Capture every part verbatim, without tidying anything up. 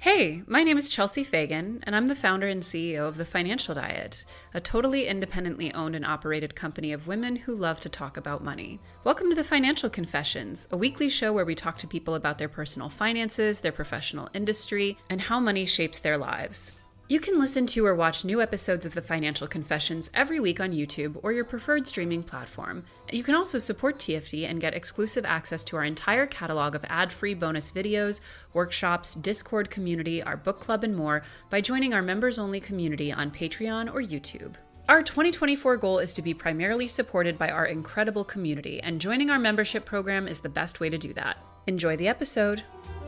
Hey, my name is Chelsea Fagan, and I'm the founder and C E O of The Financial Diet, a totally independently owned and operated company of women who love to talk about money. Welcome to The Financial Confessions, a weekly show where we talk to people about their personal finances, their professional industry, and how money shapes their lives. You can listen to or watch new episodes of The Financial Confessions every week on YouTube or your preferred streaming platform. You can also support T F D and get exclusive access to our entire catalog of ad-free bonus videos, workshops, Discord community, our book club, and more by joining our members-only community on Patreon or YouTube. Our twenty twenty-four goal is to be primarily supported by our incredible community, and joining our membership program is the best way to do that. Enjoy the episode.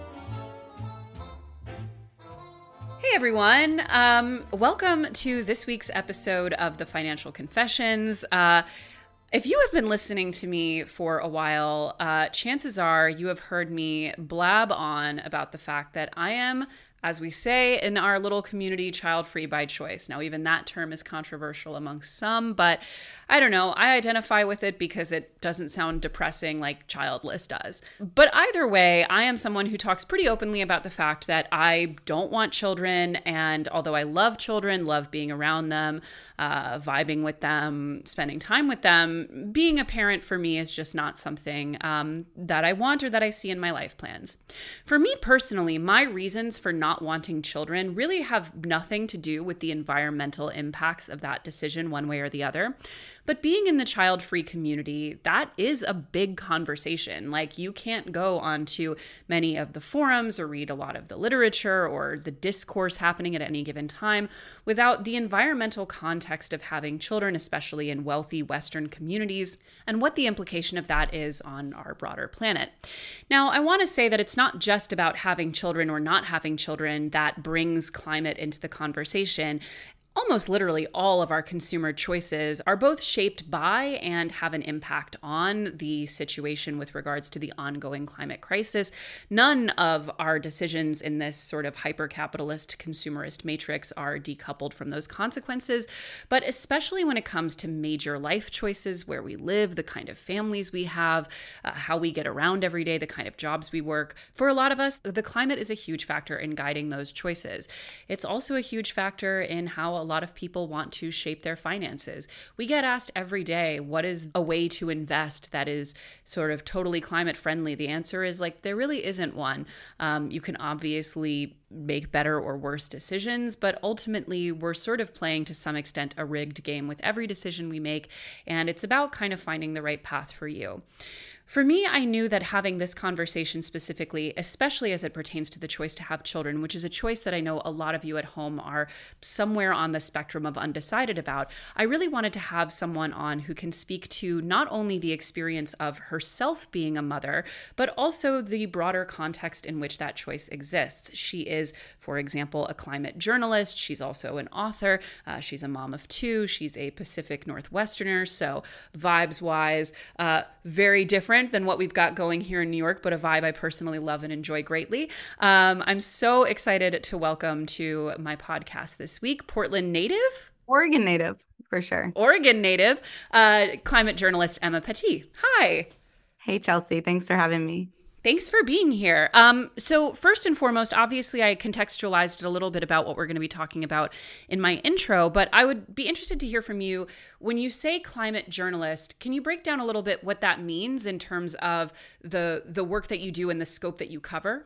Hey everyone, um, welcome to this week's episode of The Financial Confessions. Uh, if you have been listening to me for a while, uh, chances are you have heard me blab on about the fact that I am, as we say in our little community, child-free by choice. Now, even that term is controversial amongst some, but I don't know. I identify with it because it doesn't sound depressing like childless does. But either way, I am someone who talks pretty openly about the fact that I don't want children, and although I love children, love being around them, uh, vibing with them, spending time with them, being a parent for me is just not something um, that I want or that I see in my life plans. For me personally, my reasons for not wanting children really have nothing to do with the environmental impacts of that decision one way or the other. But being in the child-free community, that is a big conversation. Like, you can't go onto many of the forums or read a lot of the literature or the discourse happening at any given time without the environmental context of having children, especially in wealthy Western communities, and what the implication of that is on our broader planet. Now, I want to say that it's not just about having children or not having children that brings climate into the conversation. Almost literally all of our consumer choices are both shaped by and have an impact on the situation with regards to the ongoing climate crisis. None of our decisions in this sort of hyper-capitalist consumerist matrix are decoupled from those consequences, but especially when it comes to major life choices, where we live, the kind of families we have, uh, how we get around every day, the kind of jobs we work. For a lot of us, the climate is a huge factor in guiding those choices. It's also a huge factor in how a lot of people want to shape their finances. We get asked every day, what is a way to invest that is sort of totally climate friendly? The answer is like, there really isn't one. Um, you can obviously make better or worse decisions, but ultimately we're sort of playing to some extent a rigged game with every decision we make. And it's about kind of finding the right path for you. For me, I knew that having this conversation specifically, especially as it pertains to the choice to have children, which is a choice that I know a lot of you at home are somewhere on the spectrum of undecided about, I really wanted to have someone on who can speak to not only the experience of herself being a mother, but also the broader context in which that choice exists. She is, for example, a climate journalist. She's also an author. Uh, she's a mom of two. She's a Pacific Northwesterner. So vibes-wise, uh, very different than what we've got going here in New York, but a vibe I personally love and enjoy greatly. Um, I'm so excited to welcome to my podcast this week, Portland native? Oregon native, for sure. Oregon native, uh, climate journalist Emma Petit. Hi. Hey, Chelsea. Thanks for having me. Thanks for being here. Um, so first and foremost, obviously I contextualized it a little bit about what we're going to be talking about in my intro, but I would be interested to hear from you. When you say climate journalist, can you break down a little bit what that means in terms of the the work that you do and the scope that you cover?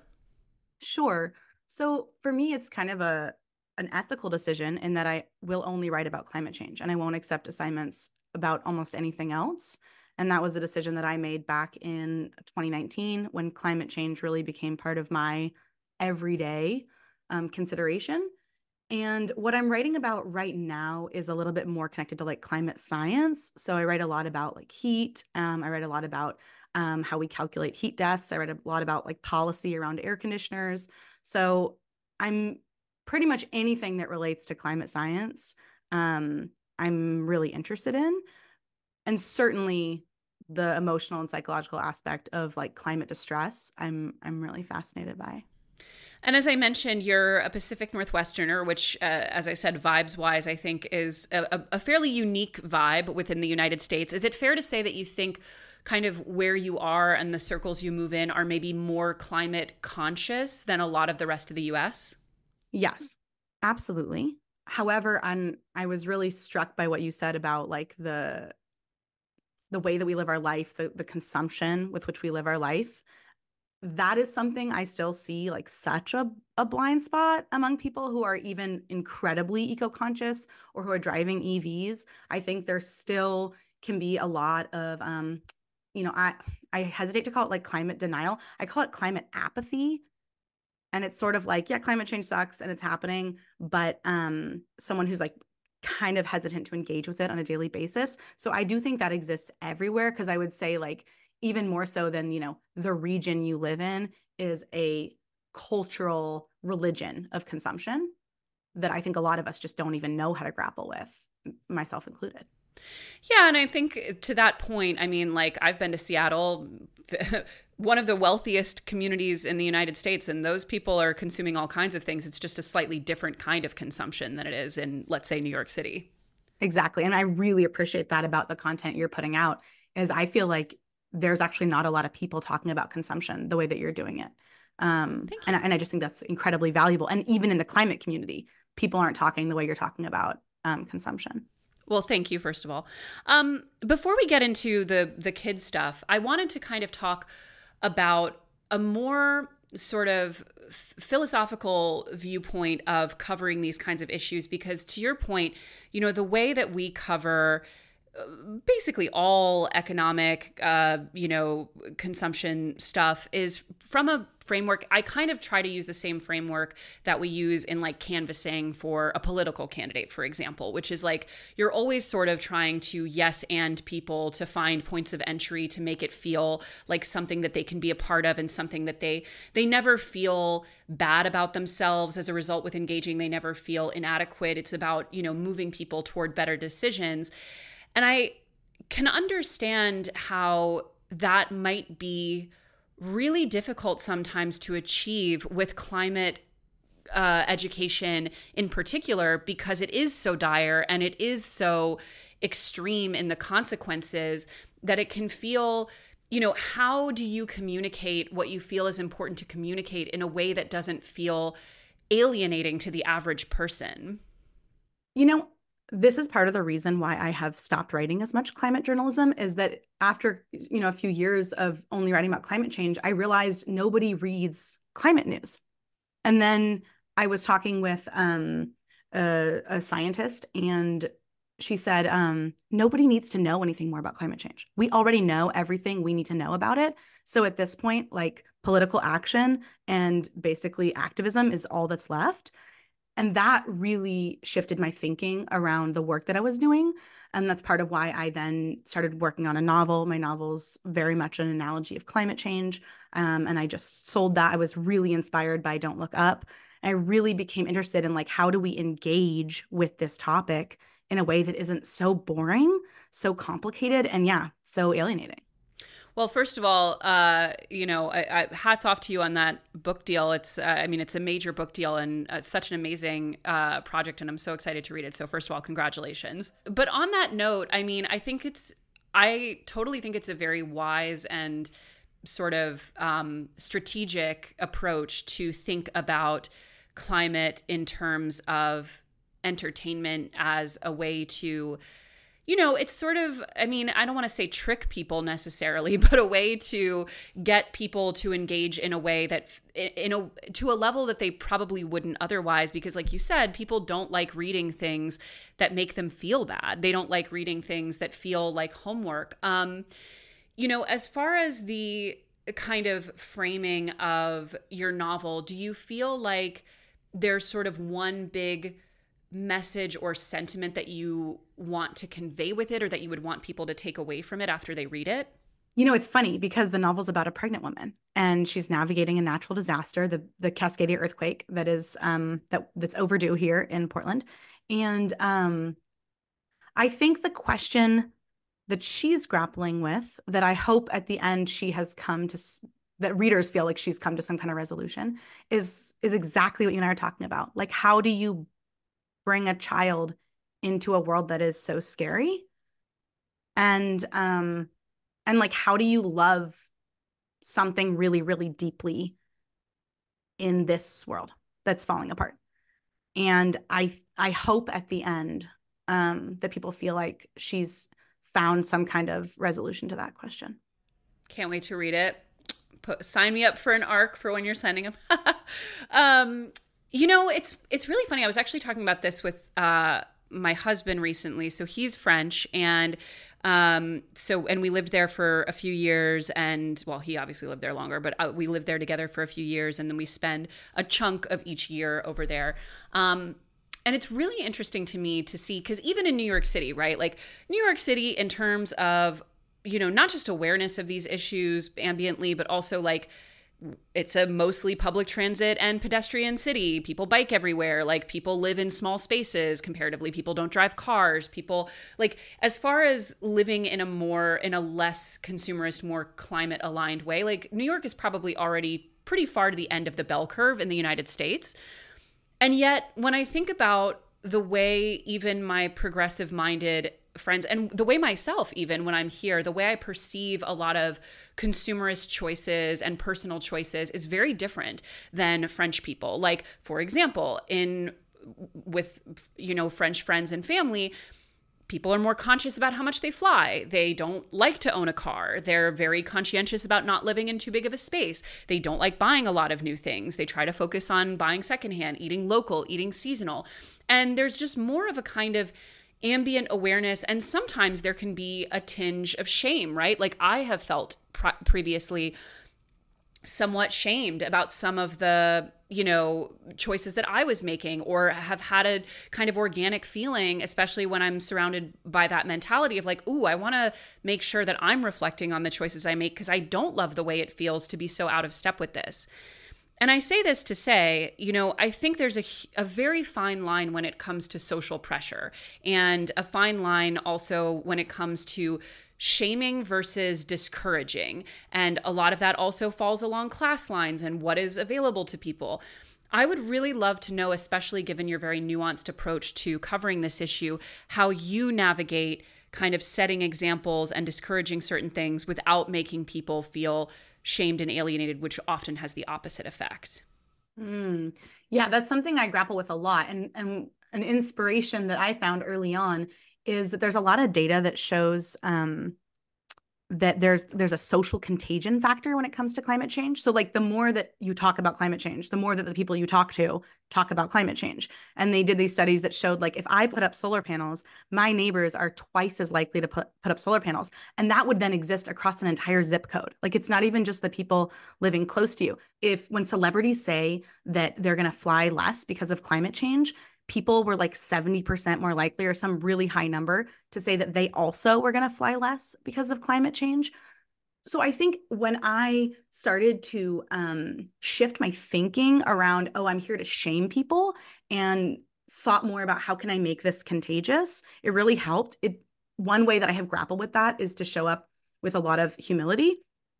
Sure. So for me, it's kind of a an ethical decision in that I will only write about climate change and I won't accept assignments about almost anything else. And that was a decision that I made back in twenty nineteen when climate change really became part of my everyday um, consideration. And what I'm writing about right now is a little bit more connected to like climate science. So I write a lot about like heat. Um, I write a lot about um, how we calculate heat deaths. I write a lot about like policy around air conditioners. So I'm pretty much anything that relates to climate science, um, I'm really interested in. And certainly the emotional and psychological aspect of like climate distress, I'm I'm really fascinated by. And as I mentioned, you're a Pacific Northwesterner, which, uh, as I said, vibes-wise, I think is a, a fairly unique vibe within the United States. Is it fair to say that you think kind of where you are and the circles you move in are maybe more climate conscious than a lot of the rest of the U S? Yes, absolutely. However, I'm I was really struck by what you said about like the the way that we live our life, the the consumption with which we live our life. That is something I still see like such a, a blind spot among people who are even incredibly eco-conscious or who are driving E Vs. I think there still can be a lot of um, you know, I I hesitate to call it like climate denial. I call it climate apathy. And it's sort of like, yeah, climate change sucks and it's happening, but um, someone who's like kind of hesitant to engage with it on a daily basis. So I do think that exists everywhere because I would say like even more so than, you know, the region you live in is a cultural religion of consumption that I think a lot of us just don't even know how to grapple with, myself included. Yeah, and I think to that point, I mean, like I've been to Seattle, one of the wealthiest communities in the United States, and those people are consuming all kinds of things. It's just a slightly different kind of consumption than it is in, let's say, New York City. Exactly. And I really appreciate that about the content you're putting out is I feel like there's actually not a lot of people talking about consumption the way that you're doing it. Um, Thank and, you. I- and I just think that's incredibly valuable. And even in the climate community, people aren't talking the way you're talking about um, consumption. Well, thank you, first of all. Um, before we get into the the kids stuff, I wanted to kind of talk about a more sort of f- philosophical viewpoint of covering these kinds of issues, because to your point, you know, the way that we cover basically all economic, uh, you know, consumption stuff is from a framework. I kind of try to use the same framework that we use in like canvassing for a political candidate, for example, which is like you're always sort of trying to yes and people to find points of entry to make it feel like something that they can be a part of and something that they they never feel bad about themselves as a result with engaging. They never feel inadequate. It's about, you know, moving people toward better decisions. And I can understand how that might be really difficult sometimes to achieve with climate uh, education in particular, because it is so dire and it is so extreme in the consequences that it can feel, you know, how do you communicate what you feel is important to communicate in a way that doesn't feel alienating to the average person? You know, this is part of the reason why I have stopped writing as much climate journalism is that after, you know, a few years of only writing about climate change, I realized nobody reads climate news. And then I was talking with um, a, a scientist, and she said, um, nobody needs to know anything more about climate change. We already know everything we need to know about it. So at this point, like political action and basically activism is all that's left. And that really shifted my thinking around the work that I was doing. And that's part of why I then started working on a novel. My novel's very much an analogy of climate change. Um, and I just sold that. I was really inspired by Don't Look Up. I really became interested in like, how do we engage with this topic in a way that isn't so boring, so complicated, and yeah, so alienating. Well, first of all, uh, you know, I, I, hats off to you on that book deal. It's, uh, I mean, it's a major book deal and uh, such an amazing uh, project, and I'm so excited to read it. So, first of all, congratulations. But on that note, I mean, I think it's, I totally think it's a very wise and sort of um, strategic approach to think about climate in terms of entertainment as a way to, you know, it's sort of, I mean, I don't want to say trick people necessarily, but a way to get people to engage in a way that, in a, to a level that they probably wouldn't otherwise. Because like you said, people don't like reading things that make them feel bad. They don't like reading things that feel like homework. Um, you know, as far as the kind of framing of your novel, do you feel like there's sort of one big message or sentiment that you want to convey with it, or that you would want people to take away from it after they read it? You know, it's funny because the novel's about a pregnant woman and she's navigating a natural disaster, the the Cascadia earthquake that is um that that's overdue here in Portland. And um I think the question that she's grappling with, that I hope at the end she has come to, that readers feel like she's come to some kind of resolution, is is exactly what you and I are talking about. Like, how do you bring a child into a world that is so scary? And um And like, how do you love something really, really deeply in this world that's falling apart? And I I hope at the end um, that people feel like she's found some kind of resolution to that question. Can't wait to read it. Put, sign me up for an arc for when you're sending them. um, you know, it's it's really funny. I was actually talking about this with uh, my husband recently. So he's French, and um, so and we lived there for a few years. And well, he obviously lived there longer, but uh, we lived there together for a few years, and then we spend a chunk of each year over there. Um, and it's really interesting to me to see, because even in New York City, right? Like New York City, in terms of, you know, not just awareness of these issues ambiently, but also like it's a mostly public transit and pedestrian city. People bike everywhere. Like people live in small spaces comparatively. People don't drive cars. People like, as far as living in a more, in a less consumerist, more climate aligned way, like New York is probably already pretty far to the end of the bell curve in the United States. And yet when I think about the way even my progressive minded friends and the way myself, even when I'm here, the way I perceive a lot of consumerist choices and personal choices is very different than French people. Like, for example, in with, you know, French friends and family, people are more conscious about how much they fly. They don't like to own a car. They're very conscientious about not living in too big of a space. They don't like buying a lot of new things. They try to focus on buying secondhand, eating local, eating seasonal. And there's just more of a kind of ambient awareness, and sometimes there can be a tinge of shame, right? Like I have felt pr- previously somewhat shamed about some of the, you know, choices that I was making, or have had a kind of organic feeling, especially when I'm surrounded by that mentality of like, ooh, I want to make sure that I'm reflecting on the choices I make because I don't love the way it feels to be so out of step with this. And I say this to say, you know, I think there's a, a very fine line when it comes to social pressure, and a fine line also when it comes to shaming versus discouraging. And a lot of that also falls along class lines and what is available to people. I would really love to know, especially given your very nuanced approach to covering this issue, how you navigate kind of setting examples and discouraging certain things without making people feel shamed and alienated, which often has the opposite effect. Mm. Yeah, that's something I grapple with a lot. And, and an inspiration that I found early on is that there's a lot of data that shows um, that there's there's a social contagion factor when it comes to climate change. So like the more that you talk about climate change, the more that the people you talk to talk about climate change. And they did these studies that showed like if I put up solar panels, my neighbors are twice as likely to put, put up solar panels. And that would then exist across an entire zip code. Like it's not even just the people living close to you. If when celebrities say that they're going to fly less because of climate change, people were like seventy percent more likely, or some really high number, to say that they also were going to fly less because of climate change. So I think when I started to um, shift my thinking around, oh, I'm here to shame people, and thought more about how can I make this contagious, it really helped. It one way that I have grappled with that is to show up with a lot of humility.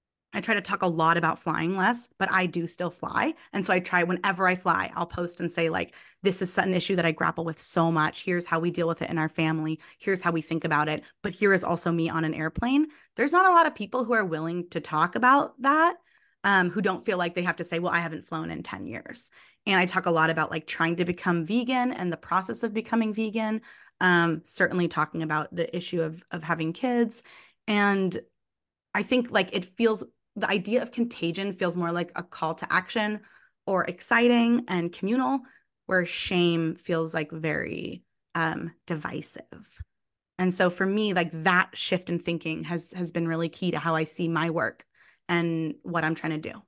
I try to talk a lot about flying less, but I do still fly. And so I try, whenever I fly, I'll post and say like, this is an issue that I grapple with so much. Here's how we deal with it in our family. Here's how we think about it. But here is also me on an airplane. There's not a lot of people who are willing to talk about that, um, who don't feel like they have to say, well, I haven't flown in ten years. And I talk a lot about like trying to become vegan and the process of becoming vegan. Um, certainly talking about the issue of, of having kids. And I think like it feels, the idea of contagion feels more like a call to action or exciting and communal, where shame feels like very um, divisive. And so for me, like that shift in thinking has has been really key to how I see my work and what I'm trying to do.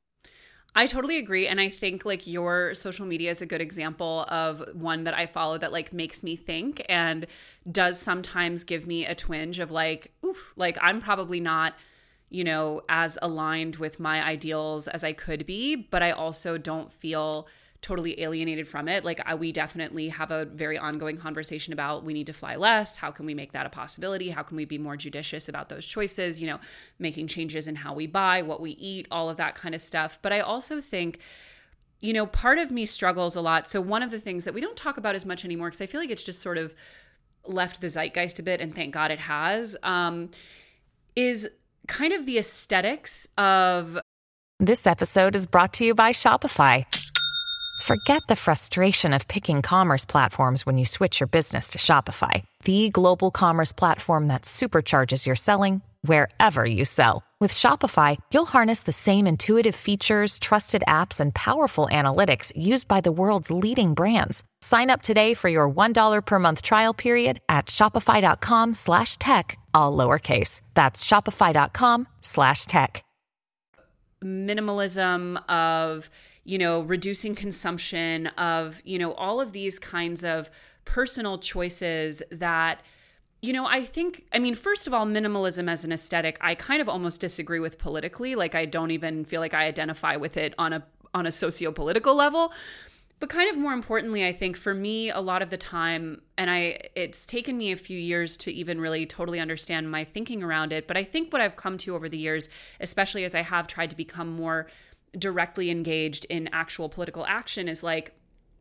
I totally agree. And I think like your social media is a good example of one that I follow that like makes me think and does sometimes give me a twinge of like, oof, like I'm probably not, you know, as aligned with my ideals as I could be, but I also don't feel totally alienated from it. Like I, we definitely have a very ongoing conversation about we need to fly less. How can we make that a possibility? How can we be more judicious about those choices? You know, making changes in how we buy, what we eat, all of that kind of stuff. But I also think, you know, part of me struggles a lot. So one of the things that we don't talk about as much anymore, because I feel like it's just sort of left the zeitgeist a bit, and thank God it has, um, is kind of the aesthetics of. This episode is brought to you by Shopify. Forget the frustration of picking commerce platforms when you switch your business to Shopify, the global commerce platform that supercharges your selling wherever you sell. With Shopify, you'll harness the same intuitive features, trusted apps, and powerful analytics used by the world's leading brands. Sign up today for your one dollar per month trial period at shopify.com slash tech, all lowercase. That's shopify.com slash tech. Minimalism, of, you know, reducing consumption, of, you know, all of these kinds of personal choices that, you know, I think, I mean, first of all, minimalism as an aesthetic, I kind of almost disagree with politically. Like, I don't even feel like I identify with it on a on a socio-political level. But kind of more importantly, I think for me, a lot of the time, and I it's taken me a few years to even really totally understand my thinking around it. But I think what I've come to over the years, especially as I have tried to become more directly engaged in actual political action, is like,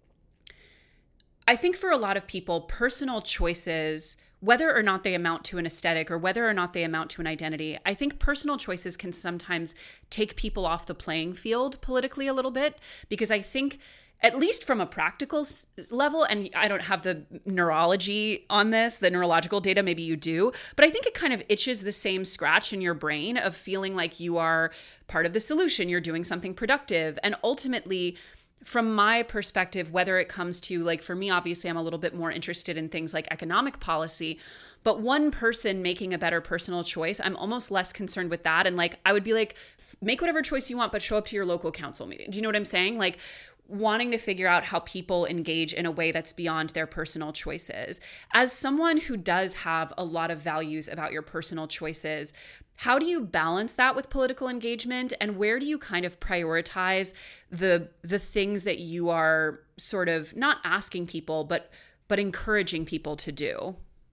I think for a lot of people, personal choices, whether or not they amount to an aesthetic or whether or not they amount to an identity, I think personal choices can sometimes take people off the playing field politically a little bit, because I think, at least from a practical level, and I don't have the neurology on this, the neurological data, maybe you do, but I think it kind of itches the same scratch in your brain of feeling like you are part of the solution, you're doing something productive. And ultimately, from my perspective, whether it comes to, like, for me, obviously, I'm a little bit more interested in things like economic policy, but one person making a better personal choice, I'm almost less concerned with that. And like, I would be like, make whatever choice you want, but show up to your local council meeting. Do you know what I'm saying? Like, wanting to figure out how people engage in a way that's beyond their personal choices. As someone who does have a lot of values about your personal choices, how do you balance that with political engagement, and where do you kind of prioritize the the things that you are sort of not asking people, but but encouraging people to do?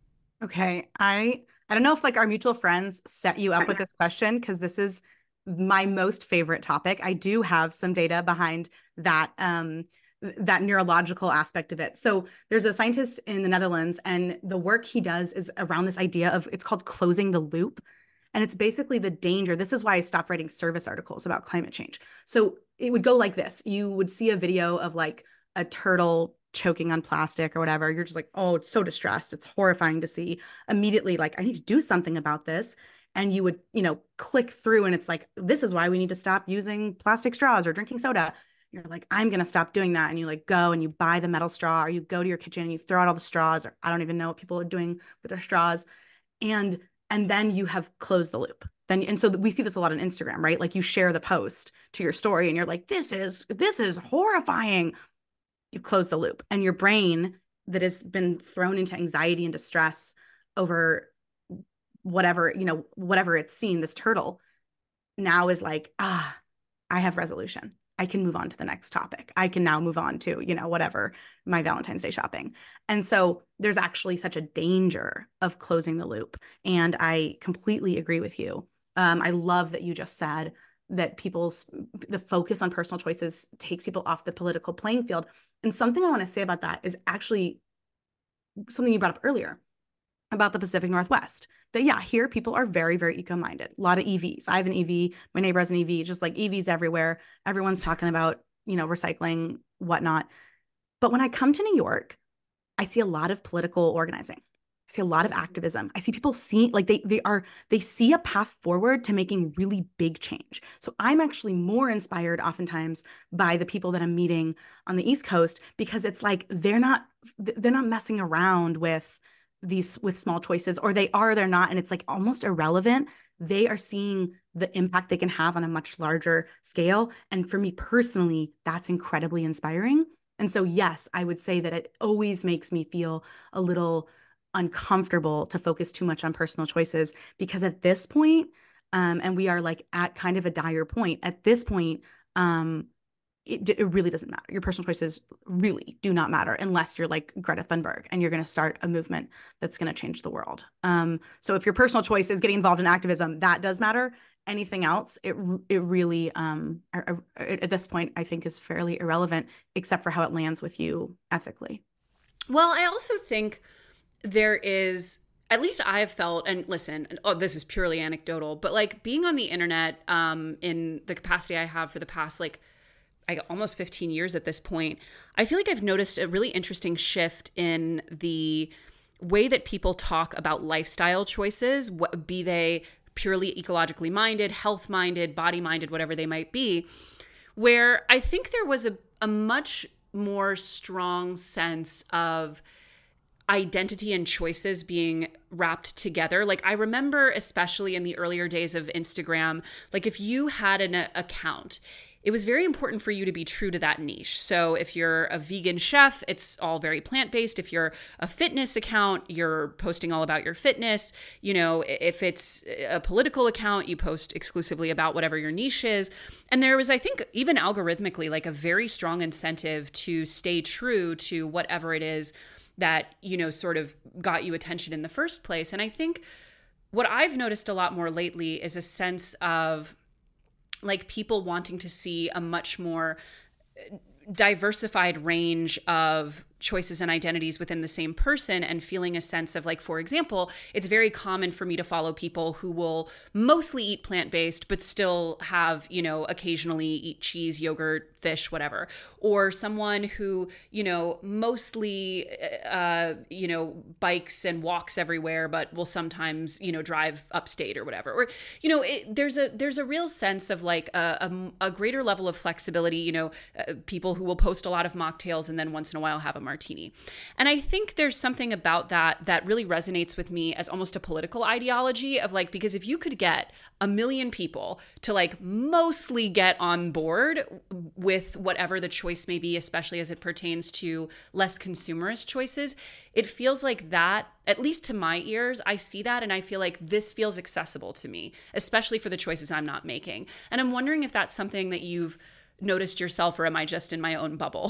Okay, I I don't know if like our mutual friends set you up with this question, because this is my most favorite topic. I do have some data behind that um, that neurological aspect of it. So there's a scientist in the Netherlands, and the work he does is around this idea of, it's called closing the loop. And it's basically the danger. This is why I stopped writing service articles about climate change. So it would go like this. You would see a video of like a turtle choking on plastic or whatever. You're just like, oh, it's so distressed. It's horrifying to see. Immediately, like, I need to do something about this. And you would, you know, click through, and it's like, this is why we need to stop using plastic straws or drinking soda. You're like, I'm going to stop doing that. And you like go and you buy the metal straw, or you go to your kitchen and you throw out all the straws, or I don't even know what people are doing with their straws. And, and then you have closed the loop. Then, and so we see this a lot on Instagram, right? Like, you share the post to your story and you're like, this is, this is horrifying. You close the loop, and your brain that has been thrown into anxiety and distress over whatever, you know, whatever it's seen, this turtle, now is like, ah, I have resolution. I can move on to the next topic. I can now move on to, you know, whatever, my Valentine's Day shopping. And so there's actually such a danger of closing the loop. And I completely agree with you. Um, I love that you just said that people's, the focus on personal choices takes people off the political playing field. And something I want to say about that is actually something you brought up earlier about the Pacific Northwest. That, yeah, here people are very, very eco-minded. A lot of E Vs. I have an E V. My neighbor has an E V. Just like E Vs everywhere. Everyone's talking about, you know, recycling, whatnot. But when I come to New York, I see a lot of political organizing. I see a lot of activism. I see people see, like, they they are they see a path forward to making really big change. So I'm actually more inspired oftentimes by the people that I'm meeting on the East Coast, because it's like they're not they're not messing around with these with small choices, or they are, they're not, and it's like almost irrelevant. They are seeing the impact they can have on a much larger scale. And for me personally, that's incredibly inspiring. And so, yes, I would say that it always makes me feel a little uncomfortable to focus too much on personal choices, because at this point, um, and we are like at kind of a dire point at this point, um, It, it really doesn't matter. Your personal choices really do not matter unless you're like Greta Thunberg and you're going to start a movement that's going to change the world. Um, so if your personal choice is getting involved in activism, that does matter. Anything else, it it really, um, at this point, I think is fairly irrelevant, except for how it lands with you ethically. Well, I also think there is, at least I've felt, and listen, oh, this is purely anecdotal, but like being on the internet um, in the capacity I have for the past like I almost fifteen years at this point, I feel like I've noticed a really interesting shift in the way that people talk about lifestyle choices, what, be they purely ecologically minded, health minded, body minded, whatever they might be, where I think there was a, a much more strong sense of identity and choices being wrapped together. Like I remember, especially in the earlier days of Instagram, like if you had an uh, account, it was very important for you to be true to that niche. So if you're a vegan chef, it's all very plant-based. If you're a fitness account, you're posting all about your fitness. You know, if it's a political account, you post exclusively about whatever your niche is. And there was, I think, even algorithmically, like a very strong incentive to stay true to whatever it is that, you know, sort of got you attention in the first place. And I think what I've noticed a lot more lately is a sense of like people wanting to see a much more diversified range of choices and identities within the same person, and feeling a sense of like, for example, it's very common for me to follow people who will mostly eat plant-based, but still have, you know, occasionally eat cheese, yogurt, fish, whatever. Or someone who, you know, mostly, uh, you know, bikes and walks everywhere, but will sometimes, you know, drive upstate or whatever. Or, you know, it, there's a, there's a real sense of like a, a, a greater level of flexibility, you know, uh, people who will post a lot of mocktails and then once in a while have a martini. And I think there's something about that that really resonates with me as almost a political ideology of like, because if you could get a million people to like mostly get on board with whatever the choice may be, especially as it pertains to less consumerist choices, it feels like that, at least to my ears, I see that and I feel like this feels accessible to me, especially for the choices I'm not making. And I'm wondering if that's something that you've noticed yourself, or am I just in my own bubble?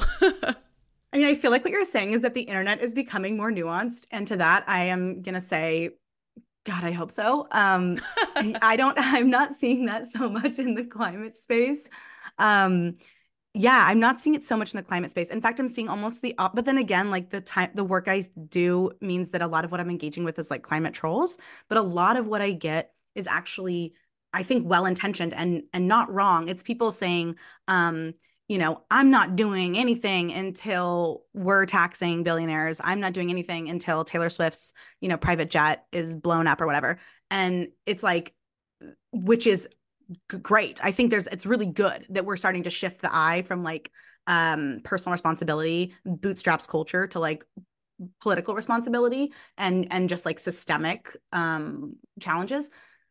I mean, I feel like what you're saying is that the internet is becoming more nuanced. And to that, I am going to say, God, I hope so. Um, I don't, I'm not seeing that so much in the climate space. Um, yeah, I'm not seeing it so much in the climate space. In fact, I'm seeing almost the, op- but then again, like the time, the work I do means that a lot of what I'm engaging with is like climate trolls, but a lot of what I get is actually, I think, well-intentioned and, and not wrong. It's people saying, um, you know, I'm not doing anything until we're taxing billionaires. I'm not doing anything until Taylor Swift's, you know, private jet is blown up or whatever. And it's like, which is g- great. I think there's, it's really good that we're starting to shift the eye from like um, personal responsibility, bootstraps culture to like political responsibility and, and just like systemic um, challenges.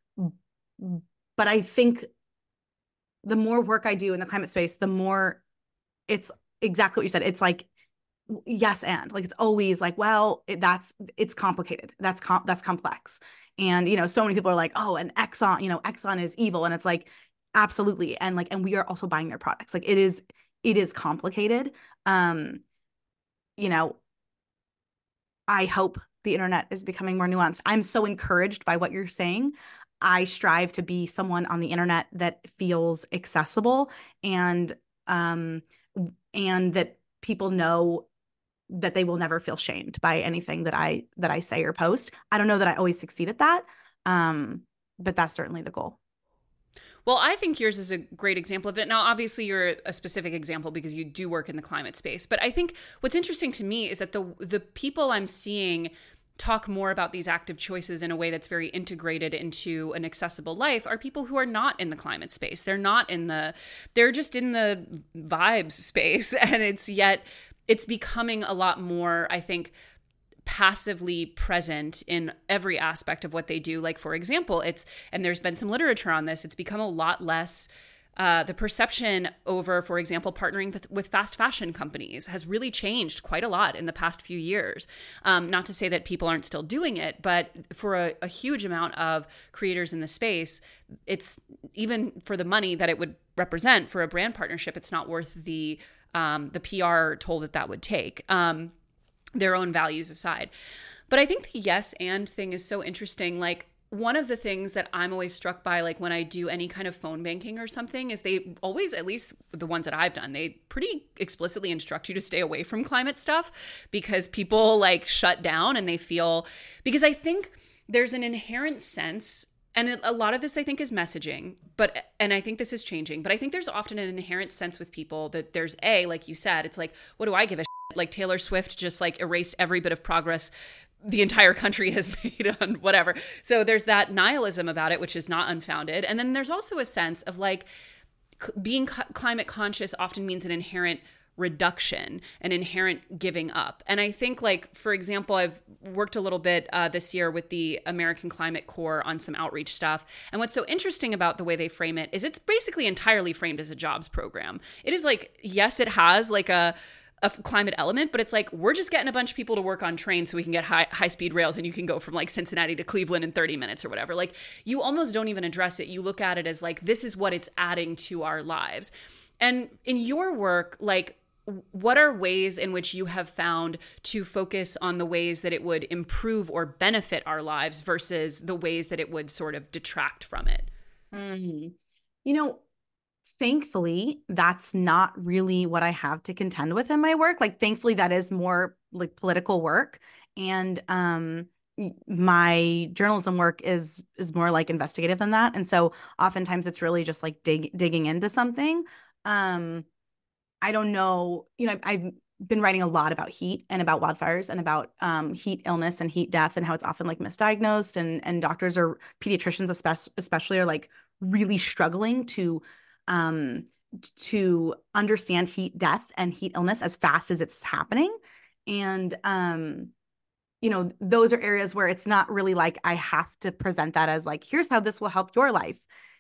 But I think the more work I do in the climate space, the more it's exactly what you said. It's like, yes, and like, it's always like, well, it, that's, it's complicated. That's, com- that's complex. And, you know, so many people are like, oh, and Exxon, you know, Exxon is evil. And it's like, absolutely. And like, and we are also buying their products. Like it is, it is complicated. Um, you know, I hope the internet is becoming more nuanced. I'm so encouraged by what you're saying. I strive to be someone on the internet that feels accessible and um and that people know that they will never feel shamed by anything that I that I say or post. I don't know that I always succeed at that, um, but that's certainly the goal. Well, I think yours is a great example of it. Now, obviously, you're a specific example because you do work in the climate space. But I think what's interesting to me is that the the people I'm seeing talk more about these active choices in a way that's very integrated into an accessible life are people who are not in the climate space. They're not in the, they're just in the vibes space. And it's yet, it's becoming a lot more, I think, passively present in every aspect of what they do. Like, for example, it's, and there's been some literature on this, it's become a lot less Uh, the perception over, for example, partnering with, with fast fashion companies has really changed quite a lot in the past few years. Um, not to say that people aren't still doing it, but for a, a huge amount of creators in the space, it's even for the money that it would represent for a brand partnership, it's not worth the um, the P R toll that that would take, um, their own values aside. But I think the yes and thing is so interesting. Like, one of the things that I'm always struck by, like when I do any kind of phone banking or something, is they always, at least the ones that I've done, they pretty explicitly instruct you to stay away from climate stuff because people like shut down and they feel, because I think there's an inherent sense, and a lot of this I think is messaging, but, and I think this is changing, but I think there's often an inherent sense with people that there's a, like you said, it's like, what do I give a shit? Like Taylor Swift just like erased every bit of progress the entire country has made on whatever. So there's that nihilism about it, which is not unfounded. And then there's also a sense of like being c- climate conscious often means an inherent reduction, an inherent giving up. And I think like, for example, I've worked a little bit uh, this year with the American Climate Corps on some outreach stuff. And what's so interesting about the way they frame it is it's basically entirely framed as a jobs program. It is like, yes, it has like a a climate element, but it's like, we're just getting a bunch of people to work on trains so we can get high high speed rails and you can go from like Cincinnati to Cleveland in thirty minutes or whatever. Like you almost don't even address it. You look at it as like, this is what it's adding to our lives. And in your work, like what are ways in which you have found to focus on the ways that it would improve or benefit our lives versus the ways that it would sort of detract from it? Mm. You know, thankfully, that's not really what I have to contend with in my work. Like, thankfully, that is more like political work. And um, my journalism work is is more like investigative than that. And so oftentimes it's really just like dig, digging into something. Um, I don't know, you know, I've been writing a lot about heat and about wildfires and about um, heat illness and heat death and how it's often like misdiagnosed, and and doctors or pediatricians especially, especially are like really struggling to um, to understand heat death and heat illness as fast as it's happening. And, um, you know, those are areas where it's not really like, I have to present that as like, here's how this will help your life.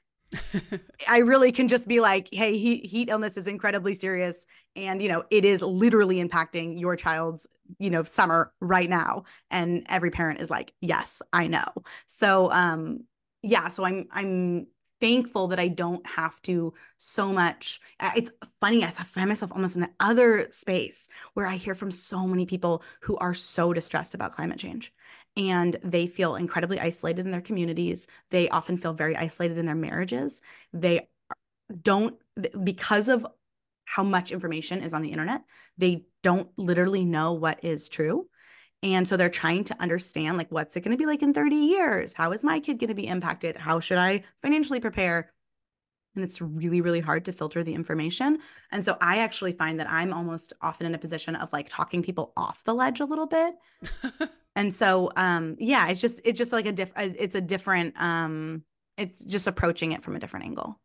I really can just be like, hey, heat, heat illness is incredibly serious. And, you know, it is literally impacting your child's, you know, summer right now. And every parent is like, yes, I know. So, um, yeah, so I'm, I'm, thankful that I don't have to so much. It's funny, I find myself almost in the other space where I hear from so many people who are so distressed about climate change, and they feel incredibly isolated in their communities. They often feel very isolated in their marriages. They don't, because of how much information is on the internet, they don't literally know what is true. And so they're trying to understand, like, what's it going to be like in thirty years? How is my kid going to be impacted? How should I financially prepare? And it's really, really hard to filter the information. And so I actually find that I'm almost often in a position of like talking people off the ledge a little bit. And so, um, yeah, it's just, it's just like a diff, it's a different, um, it's just approaching it from a different angle.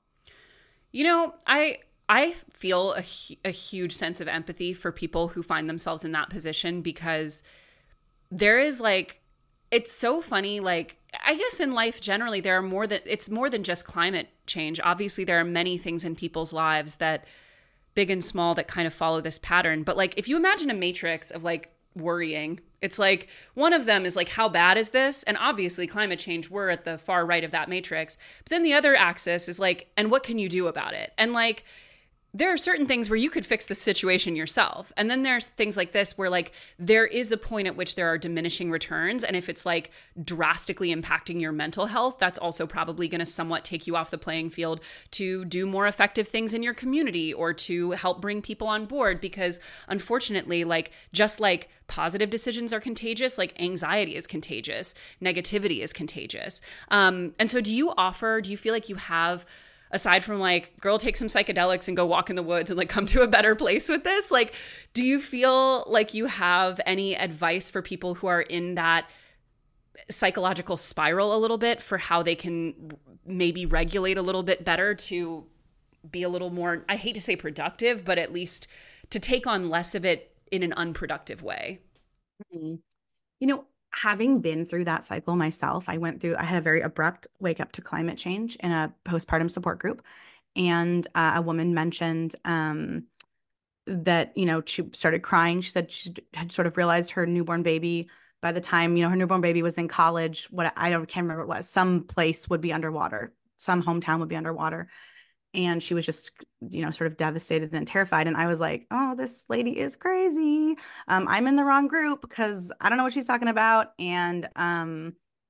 You know, I, I feel a, a huge sense of empathy for people who find themselves in that position, because there is like, it's so funny. Like, I guess in life generally, there are more than, it's more than just climate change. Obviously, there are many things in people's lives that, big and small, that kind of follow this pattern. But like, if you imagine a matrix of like worrying, it's like one of them is like, how bad is this? And obviously climate change, we're at the far right of that matrix. But then the other axis is like, and what can you do about it? And like, there are certain things where you could fix the situation yourself. And then there's things like this where like there is a point at which there are diminishing returns. And if it's like drastically impacting your mental health, that's also probably going to somewhat take you off the playing field to do more effective things in your community or to help bring people on board. Because unfortunately, like just like positive decisions are contagious, like anxiety is contagious, negativity is contagious. Um, and so do you offer, do you feel like you have, aside from like, girl, take some psychedelics and go walk in the woods and like come to a better place with this? Like, do you feel like you have any advice for people who are in that psychological spiral a little bit for how they can maybe regulate a little bit better to be a little more, I hate to say productive, but at least to take on less of it in an unproductive way? Mm-hmm. You know, having been through that cycle myself, I went through, I had a very abrupt wake up to climate change in a postpartum support group. And uh, a woman mentioned um, that, you know, she started crying. She said she had sort of realized her newborn baby, by the time, you know, her newborn baby was in college, what I don't, can't remember what it was, some place would be underwater, some hometown would be underwater. And she was just, you know, sort of devastated and terrified. And I was like, oh, this lady is crazy. Um, I'm in the wrong group because I don't know what she's talking about. And, um,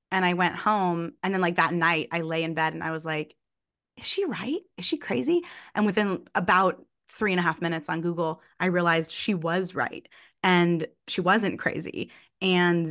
And I went home, and then like that night I lay in bed and I was like, is she right? Is she crazy? And within about three and a half minutes on Google, I realized she was right and she wasn't crazy. And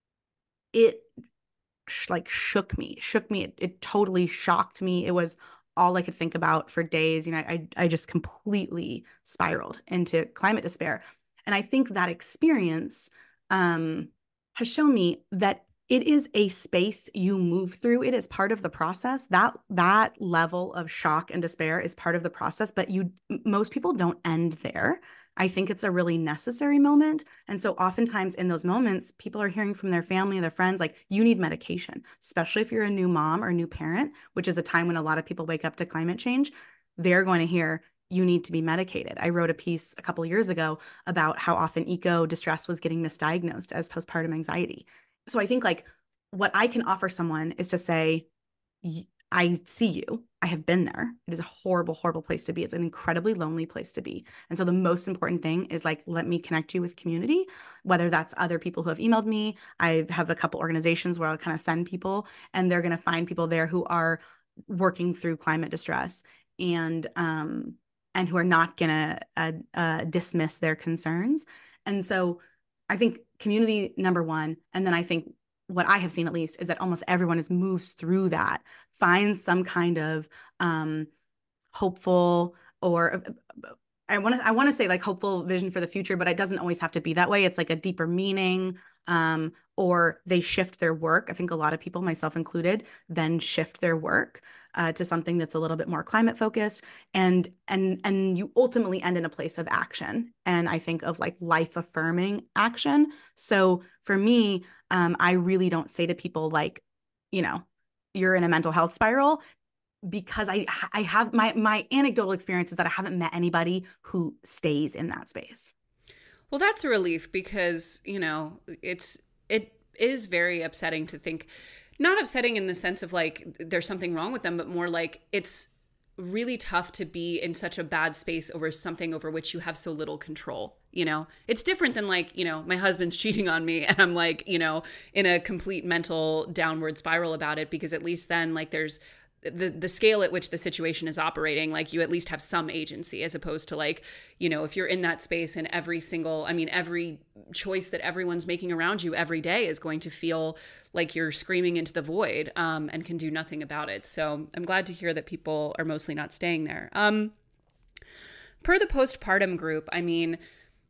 it sh- like shook me, shook me. It, it totally shocked me. It was all I could think about for days. You know, I, I just completely spiraled into climate despair. And I think that experience um, has shown me that it is a space you move through. It is part of the process. That that level of shock and despair is part of the process, but you most people don't end there. I think it's a really necessary moment. And so oftentimes in those moments, people are hearing from their family, their friends, like, you need medication, especially if you're a new mom or new parent, which is a time when a lot of people wake up to climate change. They're going to hear, you need to be medicated. I wrote a piece a couple of years ago about how often eco distress was getting misdiagnosed as postpartum anxiety. So I think like what I can offer someone is to say, I see you. I have been there. It is a horrible, horrible place to be. It's an incredibly lonely place to be. And so the most important thing is like, let me connect you with community, whether that's other people who have emailed me. I have a couple organizations where I'll kind of send people, and they're going to find people there who are working through climate distress and, um, and who are not going to uh, uh, dismiss their concerns. And so I think community, number one. And then I think what I have seen at least is that almost everyone is moves through that, finds some kind of um, hopeful or I want to I want to say like hopeful vision for the future, but it doesn't always have to be that way. It's like a deeper meaning, um, or they shift their work. I think a lot of people, myself included, then shift their work uh, to something that's a little bit more climate focused, and and and you ultimately end in a place of action. And I think of like life affirming action. So for me, um, I really don't say to people like, you know, you're in a mental health spiral, because I I have my my anecdotal experience is that I haven't met anybody who stays in that space. Well, that's a relief because, you know, it's it is very upsetting to think, not upsetting in the sense of like there's something wrong with them, but more like it's really tough to be in such a bad space over something over which you have so little control. You know, it's different than like, you know, my husband's cheating on me and I'm like, you know, in a complete mental downward spiral about it, because at least then like there's the the scale at which the situation is operating, like you at least have some agency, as opposed to like, you know, if you're in that space and every single, I mean, every choice that everyone's making around you every day is going to feel like you're screaming into the void um, and can do nothing about it. So I'm glad to hear that people are mostly not staying there. Um, per the postpartum group, I mean,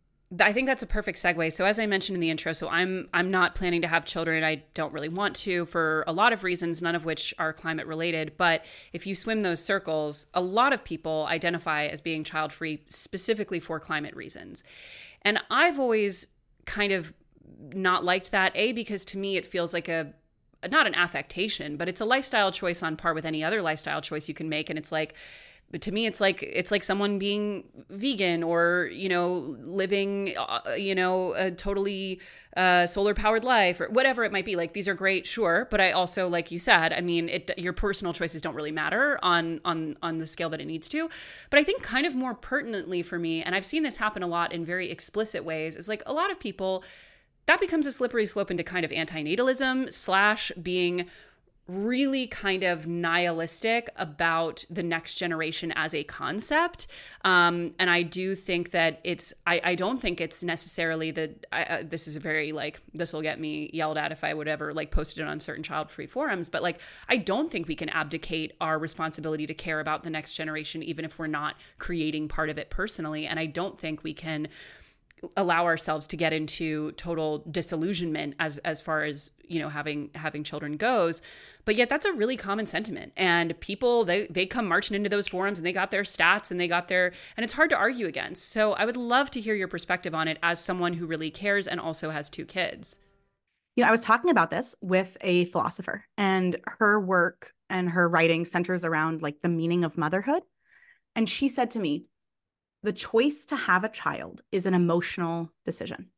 I think that's a perfect segue. So as I mentioned in the intro, so I'm I'm not planning to have children. I don't really want to for a lot of reasons, none of which are climate related. But if you swim those circles, a lot of people identify as being child-free specifically for climate reasons. And I've always kind of not liked that, A, because to me it feels like a not an affectation, but it's a lifestyle choice on par with any other lifestyle choice you can make. And it's like, but to me, it's like it's like someone being vegan or, you know, living, uh, you know, a totally uh, solar powered life or whatever it might be. Like, these are great, sure. But I also, like you said, I mean, it, your personal choices don't really matter on on on the scale that it needs to. But I think kind of more pertinently for me, and I've seen this happen a lot in very explicit ways, is like a lot of people, that becomes a slippery slope into kind of antinatalism slash being really kind of nihilistic about the next generation as a concept. Um, and I do think that it's, I, I don't think it's necessarily that, I, uh, this is a very like, this will get me yelled at if I would ever like posted it on certain child-free forums, but like, I don't think we can abdicate our responsibility to care about the next generation, even if we're not creating part of it personally. And I don't think we can allow ourselves to get into total disillusionment as as far as, you know, having having children goes. But yet that's a really common sentiment, and people, they they come marching into those forums and they got their stats and they got their, and it's hard to argue against. So I would love to hear your perspective on it as someone who really cares and also has two kids. You know, I was talking about this with a philosopher, and her work and her writing centers around like the meaning of motherhood. And she said to me, the choice to have a child is an emotional decision.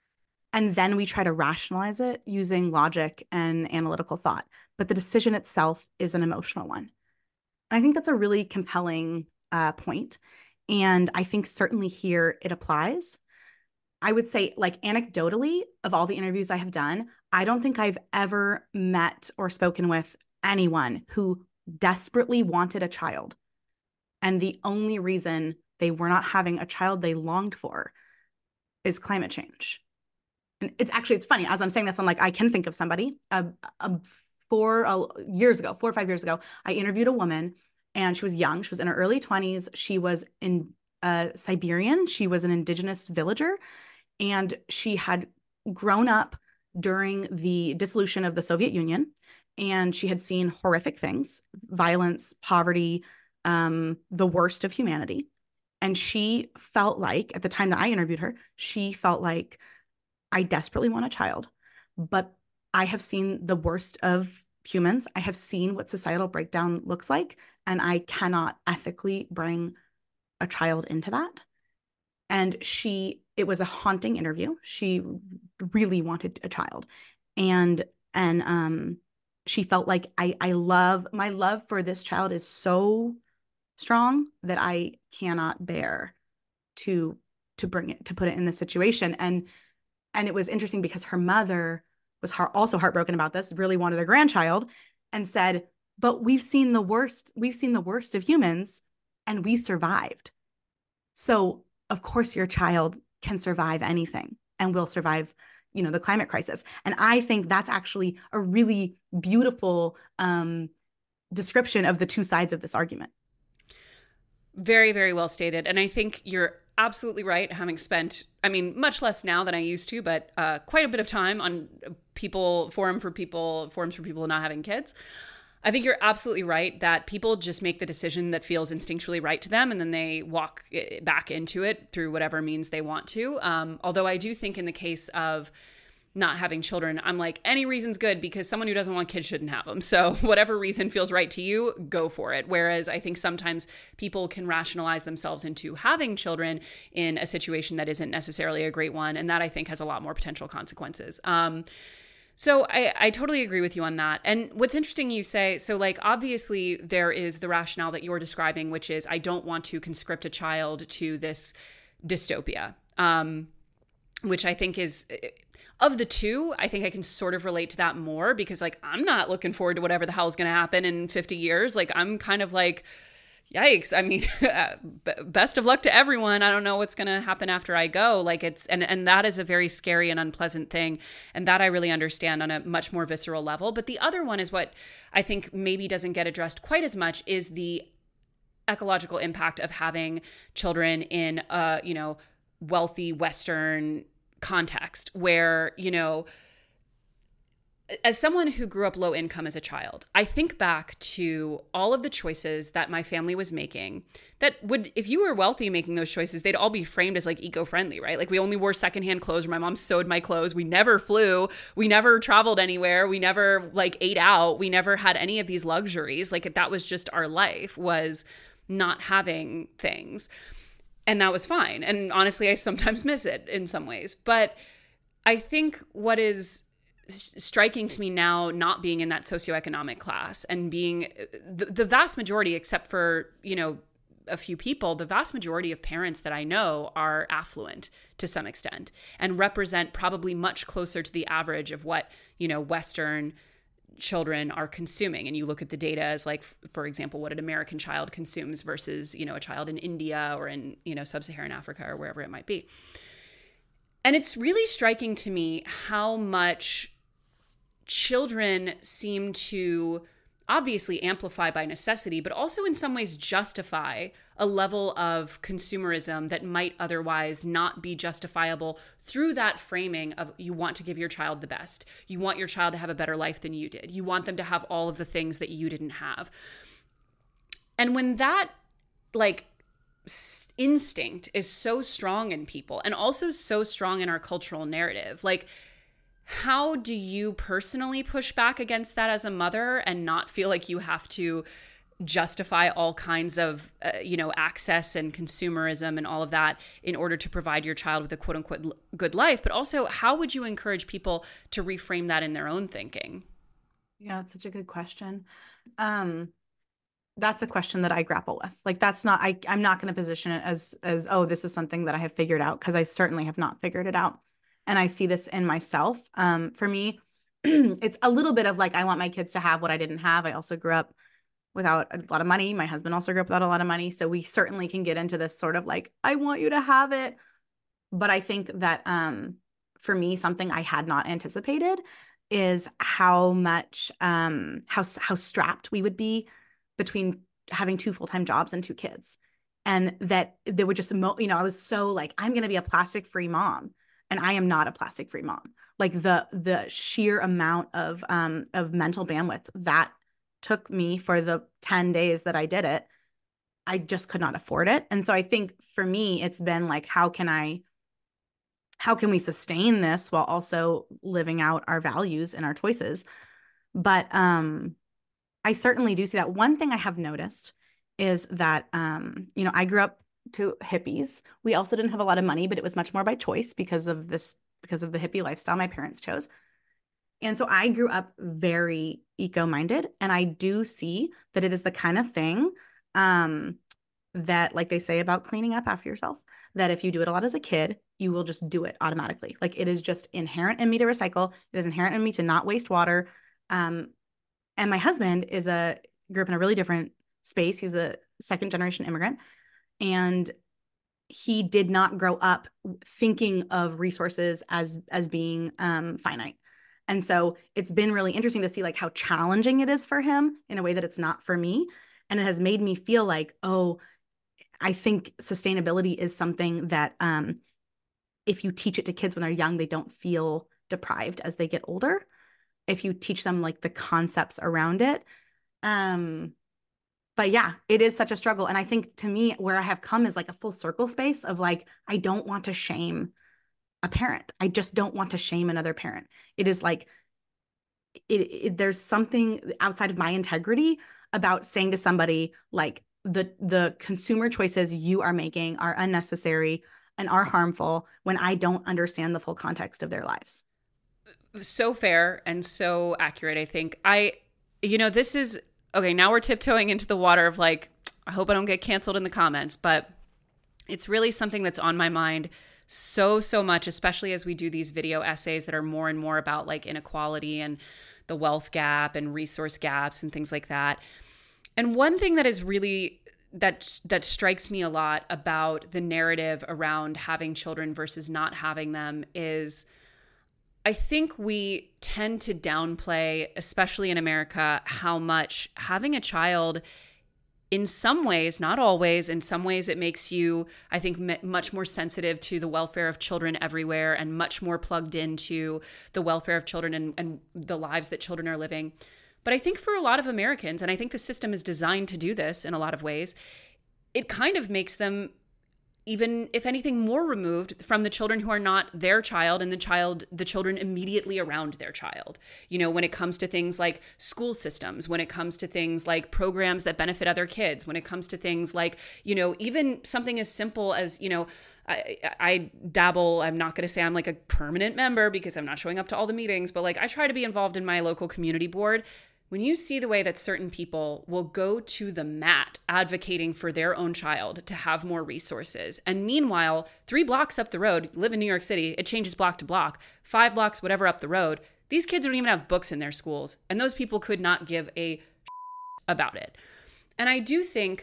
And then we try to rationalize it using logic and analytical thought. But the decision itself is an emotional one. And I think that's a really compelling uh, point. And I think certainly here it applies. I would say, like, anecdotally, of all the interviews I have done, I don't think I've ever met or spoken with anyone who desperately wanted a child. And the only reason they were not having a child they longed for is climate change. And it's actually, it's funny, as I'm saying this, I'm like, I can think of somebody. Uh, uh, four uh, years ago, four or five years ago, I interviewed a woman, and she was young. She was in her early twenties. She was in uh, Siberian. She was an indigenous villager, and she had grown up during the dissolution of the Soviet Union, and she had seen horrific things, violence, poverty, um, the worst of humanity. And she felt like, at the time that I interviewed her, she felt like, I desperately want a child, but I have seen the worst of humans. I have seen what societal breakdown looks like, and I cannot ethically bring a child into that. And she, it was a haunting interview. She really wanted a child. And, and, um, she felt like I, I love, my love for this child is so strong that I cannot bear to, to bring it, to put it in this situation. And, and it was interesting because her mother was heart, also heartbroken about this, really wanted a grandchild, and said, but we've seen the worst, we've seen the worst of humans, and we survived. So of course your child can survive anything and will survive, you know, the climate crisis. And I think that's actually a really beautiful um, description of the two sides of this argument. Very, very well stated. And I think you're absolutely right, having spent, I mean, much less now than I used to, but uh, quite a bit of time on people, forum for people, forums for people not having kids. I think you're absolutely right that people just make the decision that feels instinctually right to them, and then they walk back into it through whatever means they want to. Um, although I do think in the case of not having children, I'm like, any reason's good, because someone who doesn't want kids shouldn't have them. So whatever reason feels right to you, go for it. Whereas I think sometimes people can rationalize themselves into having children in a situation that isn't necessarily a great one. And that I think has a lot more potential consequences. Um, So I, I totally agree with you on that. And what's interesting you say, so like obviously there is the rationale that you're describing, which is I don't want to conscript a child to this dystopia, um, which I think is, of the two, I think I can sort of relate to that more, because like I'm not looking forward to whatever the hell is going to happen in fifty years. Like I'm kind of like, yikes. I mean, best of luck to everyone. I don't know what's going to happen after I go. Like it's, and, and that is a very scary and unpleasant thing. And that I really understand on a much more visceral level. But the other one is what I think maybe doesn't get addressed quite as much, is the ecological impact of having children in a, you know, wealthy Western context where, you know, as someone who grew up low income as a child, I think back to all of the choices that my family was making that would, if you were wealthy making those choices, they'd all be framed as like eco-friendly, right? Like we only wore secondhand clothes, or my mom sewed my clothes. We never flew. We never traveled anywhere. We never like ate out. We never had any of these luxuries. Like that was just our life, was not having things. And that was fine. And honestly, I sometimes miss it in some ways. But I think what is striking to me now, not being in that socioeconomic class and being the, the vast majority, except for, you know, a few people, the vast majority of parents that I know are affluent to some extent and represent probably much closer to the average of what, you know, Western children are consuming. And you look at the data as like, for example, what an American child consumes versus, you know, a child in India or in, you know, sub-Saharan Africa or wherever it might be. And it's really striking to me how much children seem to obviously amplify by necessity, but also in some ways justify a level of consumerism that might otherwise not be justifiable through that framing of you want to give your child the best. You want your child to have a better life than you did. You want them to have all of the things that you didn't have. And when that like instinct is so strong in people and also so strong in our cultural narrative, like how do you personally push back against that as a mother and not feel like you have to justify all kinds of, uh, you know, access and consumerism and all of that in order to provide your child with a quote unquote good life? But also, how would you encourage people to reframe that in their own thinking? Yeah, it's such a good question. Um, that's a question that I grapple with. Like, that's not, I, I'm not going to position it as, as, oh, this is something that I have figured out, because I certainly have not figured it out. And I see this in myself. Um, for me, it's a little bit of like, I want my kids to have what I didn't have. I also grew up without a lot of money. My husband also grew up without a lot of money. So we certainly can get into this sort of like, I want you to have it. But I think that um, for me, something I had not anticipated is how much, um, how, how strapped we would be between having two full-time jobs and two kids. And that there would just, you know, I was so like, I'm going to be a plastic-free mom. And I am not a plastic-free mom. Like the, the sheer amount of, um, of mental bandwidth that took me for the ten days that I did it, I just could not afford it. And so I think for me, it's been like, how can I, how can we sustain this while also living out our values and our choices? But um, I certainly do see that. One thing I have noticed is that, um, you know, I grew up to hippies. We also didn't have a lot of money, but it was much more by choice because of this, because of the hippie lifestyle my parents chose. And so I grew up very eco-minded, and I do see that it is the kind of thing um, that, like they say about cleaning up after yourself, that if you do it a lot as a kid, you will just do it automatically. Like, it is just inherent in me to recycle. It is inherent in me to not waste water. Um, and my husband is a, grew up in a really different space. He's a second generation immigrant, and he did not grow up thinking of resources as, as being um, finite. And so it's been really interesting to see like how challenging it is for him in a way that it's not for me. And it has made me feel like, oh, I think sustainability is something that um, if you teach it to kids when they're young, they don't feel deprived as they get older. If you teach them like the concepts around it. Um, but yeah, it is such a struggle. And I think to me, where I have come is like a full circle space of like, I don't want to shame a parent. I just don't want to shame another parent. It is like, it, it, there's something outside of my integrity about saying to somebody like, the, the consumer choices you are making are unnecessary and are harmful when I don't understand the full context of their lives. So fair and so accurate, I think. I, you know, this is, okay, now we're tiptoeing into the water of like, I hope I don't get canceled in the comments, but it's really something that's on my mind so, so much, especially as we do these video essays that are more and more about like inequality and the wealth gap and resource gaps and things like that. And one thing that is really, that that strikes me a lot about the narrative around having children versus not having them is I think we tend to downplay, especially in America, how much having a child in some ways, not always, in some ways it makes you, I think, m- much more sensitive to the welfare of children everywhere and much more plugged into the welfare of children and, and the lives that children are living. But I think for a lot of Americans, and I think the system is designed to do this in a lot of ways, it kind of makes them even, if anything, more removed from the children who are not their child and the child, the children immediately around their child. You know, when it comes to things like school systems, when it comes to things like programs that benefit other kids, when it comes to things like, you know, even something as simple as, you know, I, I dabble, I'm not going to say I'm like a permanent member because I'm not showing up to all the meetings, but like I try to be involved in my local community board. When you see the way that certain people will go to the mat advocating for their own child to have more resources, and meanwhile, three blocks up the road, you live in New York City, it changes block to block, five blocks, whatever up the road, these kids don't even have books in their schools, and those people could not give a about it. And I do think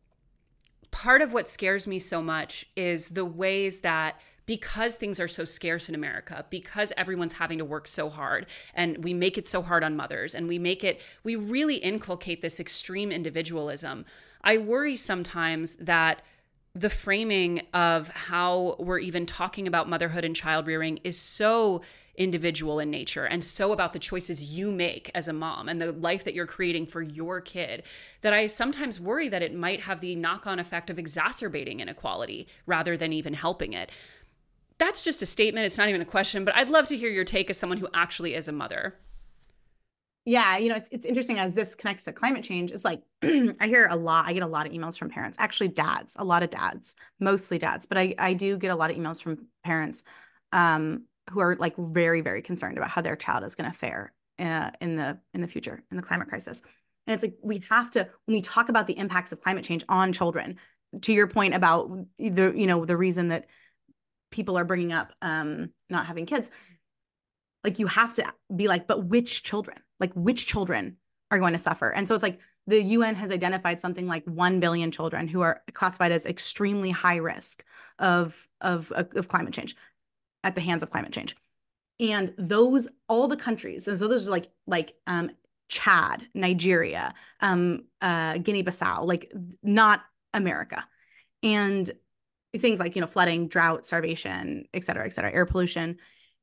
part of what scares me so much is the ways that because things are so scarce in America, because everyone's having to work so hard and we make it so hard on mothers and we make it, we really inculcate this extreme individualism. I worry sometimes that the framing of how we're even talking about motherhood and child rearing is so individual in nature and so about the choices you make as a mom and the life that you're creating for your kid that I sometimes worry that it might have the knock-on effect of exacerbating inequality rather than even helping it. That's just a statement. It's not even a question, but I'd love to hear your take as someone who actually is a mother. Yeah, you know, it's it's interesting as this connects to climate change. It's like, I hear a lot, I get a lot of emails from parents, actually dads, a lot of dads, mostly dads, but I, I do get a lot of emails from parents um, who are like very, very concerned about how their child is going to fare uh, in the in the future, in the climate crisis. And it's like, we have to, when we talk about the impacts of climate change on children, to your point about the, you know, the reason that people are bringing up um, not having kids, like you have to be like, but which children, like which children are going to suffer? And so it's like the U N has identified something like one billion children who are classified as extremely high risk of, of, of climate change at the hands of climate change. And those, all the countries, and so those are like, like um, Chad, Nigeria, um, uh, Guinea-Bissau, like not America. And things like, you know, flooding, drought, starvation, et cetera, et cetera, air pollution.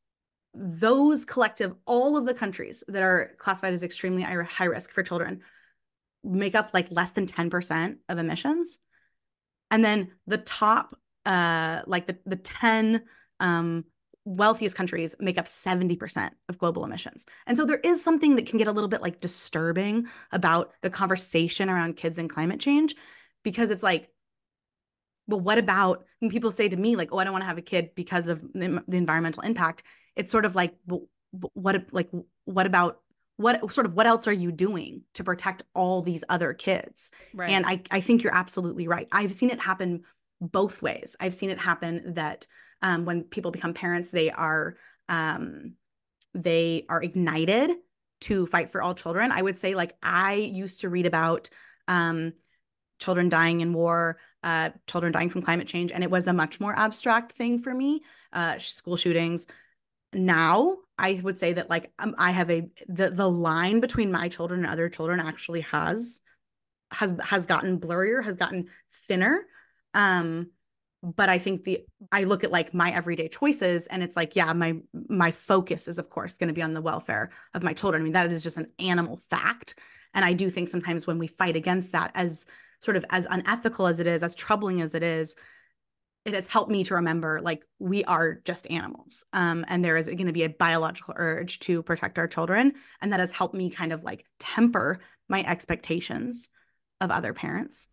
Those collective, all of the countries that are classified as extremely high risk for children make up like less than ten percent of emissions. And then the top, uh, like the, the ten um, wealthiest countries make up seventy percent of global emissions. And so there is something that can get a little bit like disturbing about the conversation around kids and climate change, because it's like, well, what about when people say to me like, oh, I don't want to have a kid because of the, the environmental impact? It's sort of like, well, what, like, what about, what sort of, what else are you doing to protect all these other kids? Right. And I, I think you're absolutely right. I've seen it happen both ways. I've seen it happen that um, when people become parents, they are, um, they are ignited to fight for all children. I would say like, I used to read about um, children dying in war, uh, children dying from climate change. And it was a much more abstract thing for me, uh, school shootings. Now, I would say that like um, I have a, the, the line between my children and other children actually has, has, has gotten blurrier, has gotten thinner. Um, but I think the, I look at like my everyday choices and it's like, yeah, my, my focus is of course going to be on the welfare of my children. I mean, that is just an animal fact. And I do think sometimes when we fight against that, as sort of as unethical as it is, as troubling as it is, it has helped me to remember like we are just animals. Um, and there is going to be a biological urge to protect our children. And that has helped me kind of like temper my expectations of other parents.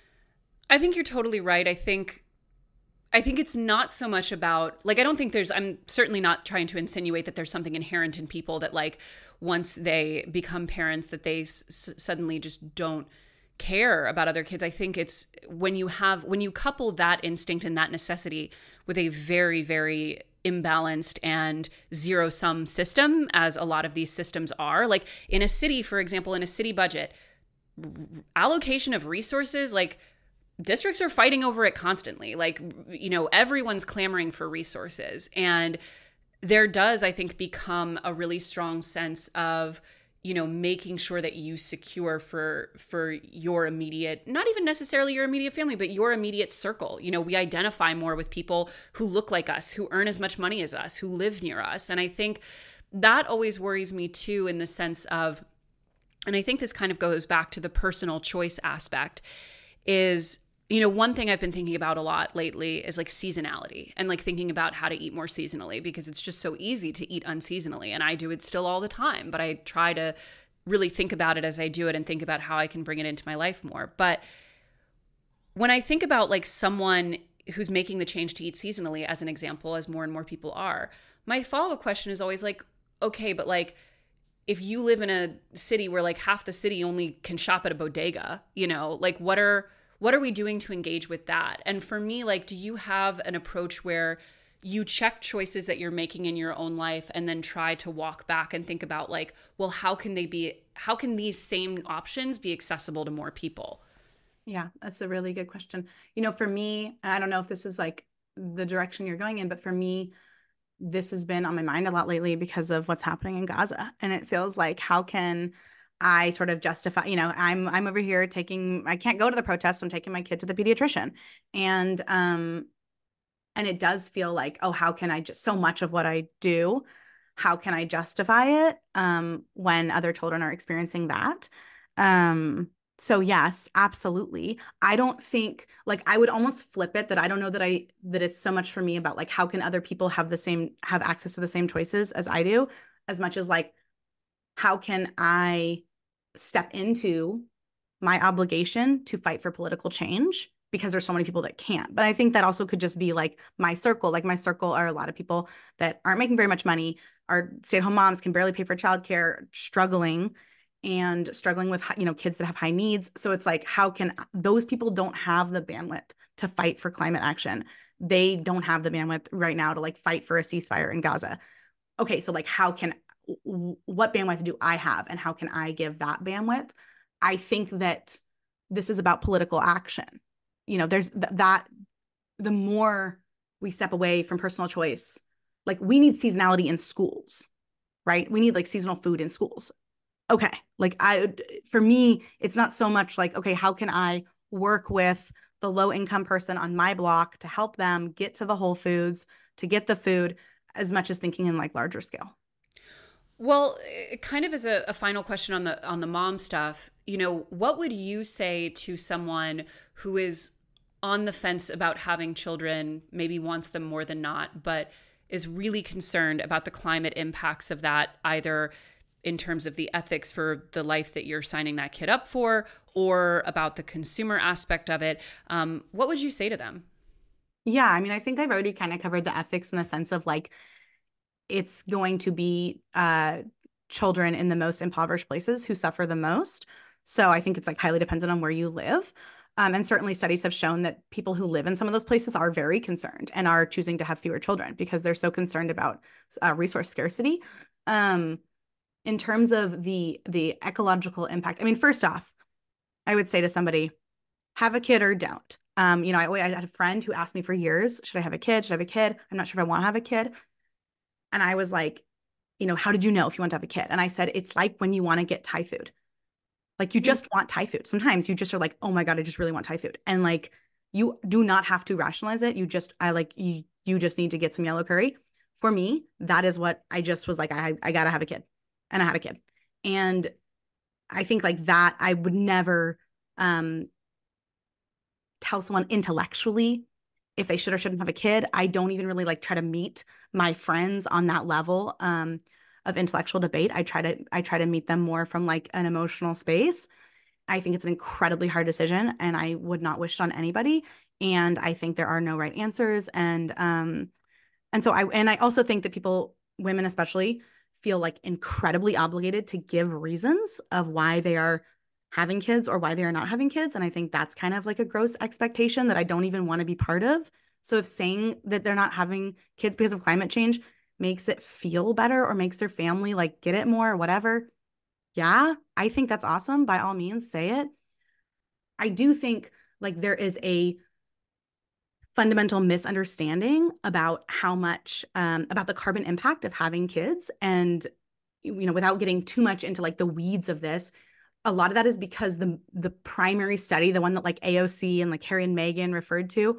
I think you're totally right. I think I think it's not so much about, like, I don't think there's, I'm certainly not trying to insinuate that there's something inherent in people that like once they become parents that they s- suddenly just don't care about other kids. I think it's when you have, when you couple that instinct and that necessity with a very, very imbalanced and zero sum system, as a lot of these systems are, like in a city, for example, in a city budget, allocation of resources, like districts are fighting over it constantly. Like, you know, everyone's clamoring for resources. And there does, I think, become a really strong sense of, you know, making sure that you secure for for your immediate, not even necessarily your immediate family, but your immediate circle. You know, we identify more with people who look like us, who earn as much money as us, who live near us. And I think that always worries me too, in the sense of, and I think this kind of goes back to the personal choice aspect, is, you know, one thing I've been thinking about a lot lately is like seasonality and like thinking about how to eat more seasonally, because it's just so easy to eat unseasonally. And I do it still all the time, but I try to really think about it as I do it and think about how I can bring it into my life more. But when I think about like someone who's making the change to eat seasonally, as an example, as more and more people are, my follow-up question is always like, okay, but like, if you live in a city where like half the city only can shop at a bodega, you know, like what are, what are we doing to engage with that? And for me, like, do you have an approach where you check choices that you're making in your own life and then try to walk back and think about like, well, how can they be, how can these same options be accessible to more people? Yeah, that's a really good question. You know, for me, I don't know if this is like the direction you're going in, but for me, this has been on my mind a lot lately because of what's happening in Gaza. And it feels like, how can I sort of justify, you know, I'm, I'm over here taking, I can't go to the protest. I'm taking my kid to the pediatrician. And, um, and it does feel like, oh, how can I just, so much of what I do, how can I justify it, um, when other children are experiencing that? Um, so yes, absolutely. I don't think, like, I would almost flip it, that I don't know that I, that it's so much for me about like, how can other people have the same, have access to the same choices as I do, as much as like, how can I step into my obligation to fight for political change, because there's so many people that can't. But I think that also could just be like my circle. Like my circle are a lot of people that aren't making very much money, are stay-at-home moms, can barely pay for childcare, struggling. and struggling with, you know, kids that have high needs. So it's like, how can those people don't have the bandwidth to fight for climate action? They don't have the bandwidth right now to like fight for a ceasefire in Gaza. Okay, so like, how can, what bandwidth do I have, and how can I give that bandwidth? I think that this is about political action. You know, there's th- that, the more we step away from personal choice, like we need seasonality in schools, right? We need like seasonal food in schools. Okay, like I, for me, it's not so much like, okay, how can I work with the low income person on my block to help them get to the Whole Foods, to get the food, as much as thinking in like larger scale. Well, kind of as a, a final question on the on the mom stuff, you know, what would you say to someone who is on the fence about having children, maybe wants them more than not, but is really concerned about the climate impacts of that, either in terms of the ethics for the life that you're signing that kid up for, or about the consumer aspect of it? Um, what would you say to them? Yeah, I mean, I think I've already kind of covered the ethics in the sense of like, it's going to be uh, children in the most impoverished places who suffer the most. So I think it's like highly dependent on where you live. Um, and certainly studies have shown that people who live in some of those places are very concerned and are choosing to have fewer children because they're so concerned about uh, resource scarcity. Um, in terms of the the ecological impact, I mean, first off, I would say to somebody, have a kid or don't. Um, you know, I, I had a friend who asked me for years, should I have a kid? Should I have a kid? I'm not sure if I want to have a kid. And I was like, you know, how did you know if you want to have a kid? And I said, it's like when you want to get Thai food. Like you just want Thai food. Sometimes you just are like, oh my God, I just really want Thai food. And like, you do not have to rationalize it. You just, I like, you, you just need to get some yellow curry. For me, that is what I just was like, I, I gotta have a kid. And I had a kid. And I think like that, I would never um, tell someone intellectually if they should or shouldn't have a kid. I don't even really like try to meet my friends on that level um, of intellectual debate. I try to I try to meet them more from like an emotional space. I think it's an incredibly hard decision, and I would not wish it on anybody. And I think there are no right answers. And um, and so I and I also think that people, women especially, feel like incredibly obligated to give reasons of why they are having kids or why they are not having kids. And I think that's kind of like a gross expectation that I don't even want to be part of. So if saying that they're not having kids because of climate change makes it feel better or makes their family like get it more or whatever, yeah, I think that's awesome. By all means, say it. I do think like there is a fundamental misunderstanding about how much um, about the carbon impact of having kids. And, you know, without getting too much into like the weeds of this, a lot of that is because the the primary study, the one that like A O C and like Harry and Meghan referred to,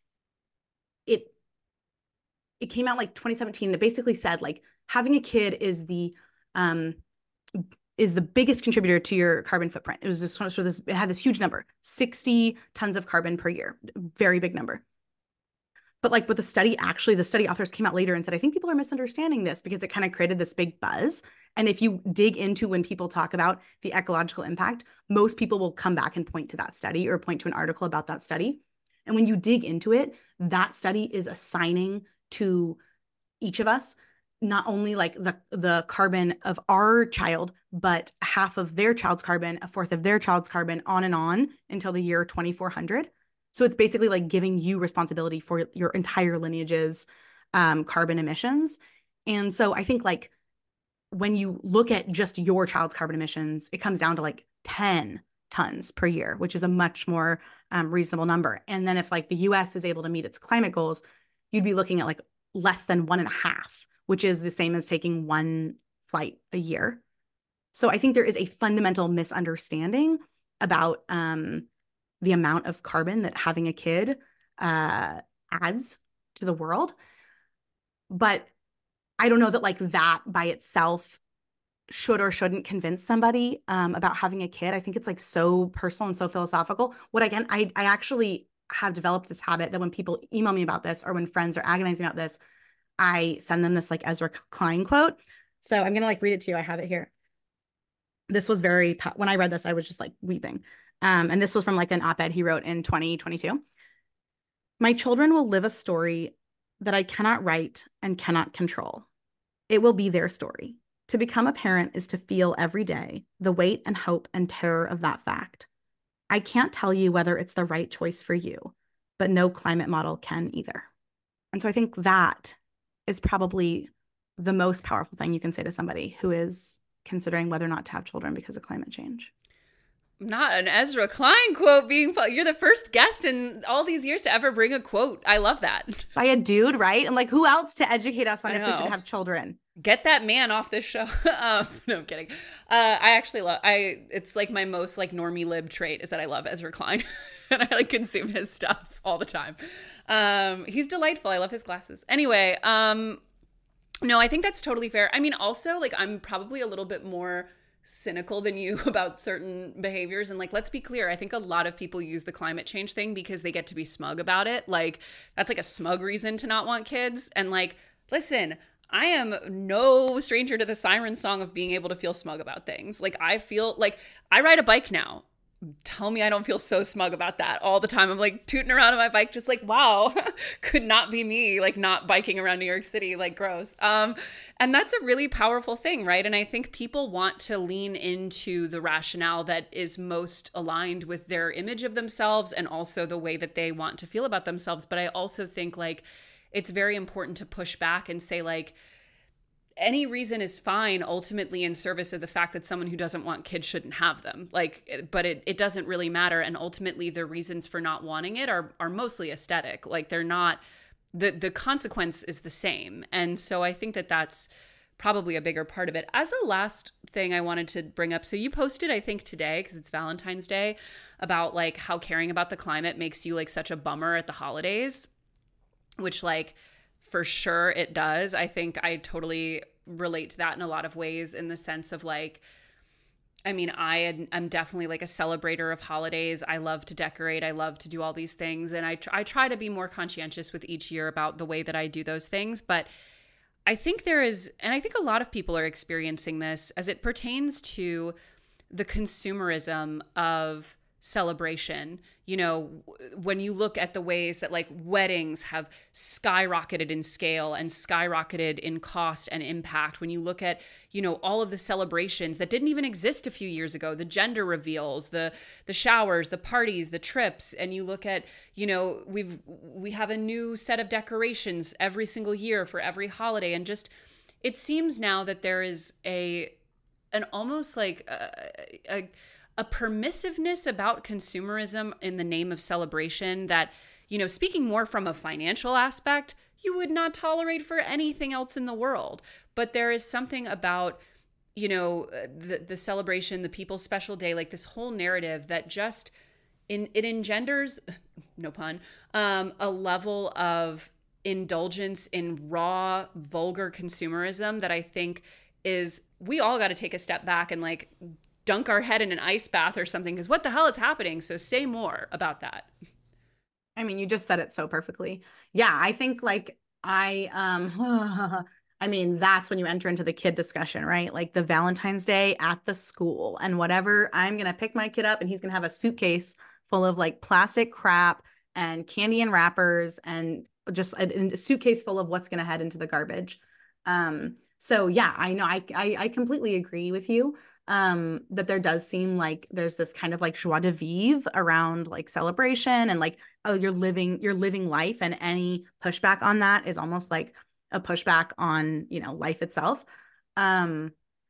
it it came out like twenty seventeen. It basically said like having a kid is the um is the biggest contributor to your carbon footprint. It was just sort of this, it had this huge number, sixty tons of carbon per year, very big number. But like with the study, actually, the study authors came out later and said, I think people are misunderstanding this because it kind of created this big buzz. And if you dig into when people talk about the ecological impact, most people will come back and point to that study or point to an article about that study. And when you dig into it, that study is assigning to each of us not only like the, the carbon of our child, but half of their child's carbon, a fourth of their child's carbon, on and on until the year twenty-four hundred. So it's basically like giving you responsibility for your entire lineage's um, carbon emissions. And so I think like when you look at just your child's carbon emissions, it comes down to like ten tons per year, which is a much more um, reasonable number. And then if like the U S is able to meet its climate goals, you'd be looking at like less than one and a half, which is the same as taking one flight a year. So I think there is a fundamental misunderstanding about um, the amount of carbon that having a kid uh, adds to the world. But I don't know that like that by itself should or shouldn't convince somebody um, about having a kid. I think it's like so personal and so philosophical. What again, I, I actually have developed this habit that when people email me about this or when friends are agonizing about this, I send them this like Ezra Klein quote. So I'm going to like read it to you. I have it here. This was very, when I read this, I was just like weeping. Um, and this was from like an op-ed he wrote in twenty twenty-two. My children will live a story that I cannot write and cannot control. It will be their story. To become a parent is to feel every day the weight and hope and terror of that fact. I can't tell you whether it's the right choice for you, but no climate model can either. And so I think that is probably the most powerful thing you can say to somebody who is considering whether or not to have children because of climate change. Not an Ezra Klein quote being, you're the first guest in all these years to ever bring a quote. I love that. By a dude, right? And like, who else to educate us on I if we know. should have children? Get that man off this show. um, no, I'm kidding. Uh, I actually love, I, it's like my most like normie lib trait is that I love Ezra Klein and I like consume his stuff all the time. Um, he's delightful. I love his glasses. Anyway, um, no, I think that's totally fair. I mean, also like I'm probably a little bit more cynical than you about certain behaviors. And like, let's be clear. I think a lot of people use the climate change thing because they get to be smug about it. Like that's like a smug reason to not want kids. And like, listen, I am no stranger to the siren song of being able to feel smug about things. Like I feel like I ride a bike now. Tell me I don't feel so smug about that all the time. I'm like tooting around on my bike, just like, wow, could not be me, like not biking around New York City, like gross. Um, and that's a really powerful thing, right? And I think people want to lean into the rationale that is most aligned with their image of themselves and also the way that they want to feel about themselves. But I also think like it's very important to push back and say like, any reason is fine ultimately in service of the fact that someone who doesn't want kids shouldn't have them. Like, but it, it doesn't really matter. And ultimately the reasons for not wanting it are, are mostly aesthetic. Like they're not, the, the consequence is the same. And so I think that that's probably a bigger part of it. As a last thing I wanted to bring up. So you posted, I think today, because it's Valentine's Day, about like how caring about the climate makes you like such a bummer at the holidays, which like, for sure it does. I think I totally relate to that in a lot of ways in the sense of like, I mean, I am definitely like a celebrator of holidays. I love to decorate. I love to do all these things. And I, tr- I try to be more conscientious with each year about the way that I do those things. But I think there is, and I think a lot of people are experiencing this as it pertains to the consumerism of celebration. You know, when you look at the ways that like weddings have skyrocketed in scale and skyrocketed in cost and impact, when you look at, you know, all of the celebrations that didn't even exist a few years ago, the gender reveals, the the showers, the parties, the trips, and you look at, you know, we've we have a new set of decorations every single year for every holiday, and just it seems now that there is a an almost like a, a a permissiveness about consumerism in the name of celebration that, you know, speaking more from a financial aspect, you would not tolerate for anything else in the world. But there is something about, you know, the, the celebration, the people's special day, like this whole narrative that just, in, it engenders, no pun, um, a level of indulgence in raw, vulgar consumerism that I think is, we all got to take a step back and like, dunk our head in an ice bath or something, because what the hell is happening? So say more about that. I mean, you just said it so perfectly. Yeah, I think like I, um, I mean, that's when you enter into the kid discussion, right? Like the Valentine's Day at the school and whatever, I'm going to pick my kid up and he's going to have a suitcase full of like plastic crap and candy and wrappers and just a, a suitcase full of what's going to head into the garbage. Um, so yeah, I know, I, I, I completely agree with you. Um, that there does seem like there's this kind of like joie de vivre around like celebration and like, oh, you're living, you're living life, and any pushback on that is almost like a pushback on, you know, life itself. Um,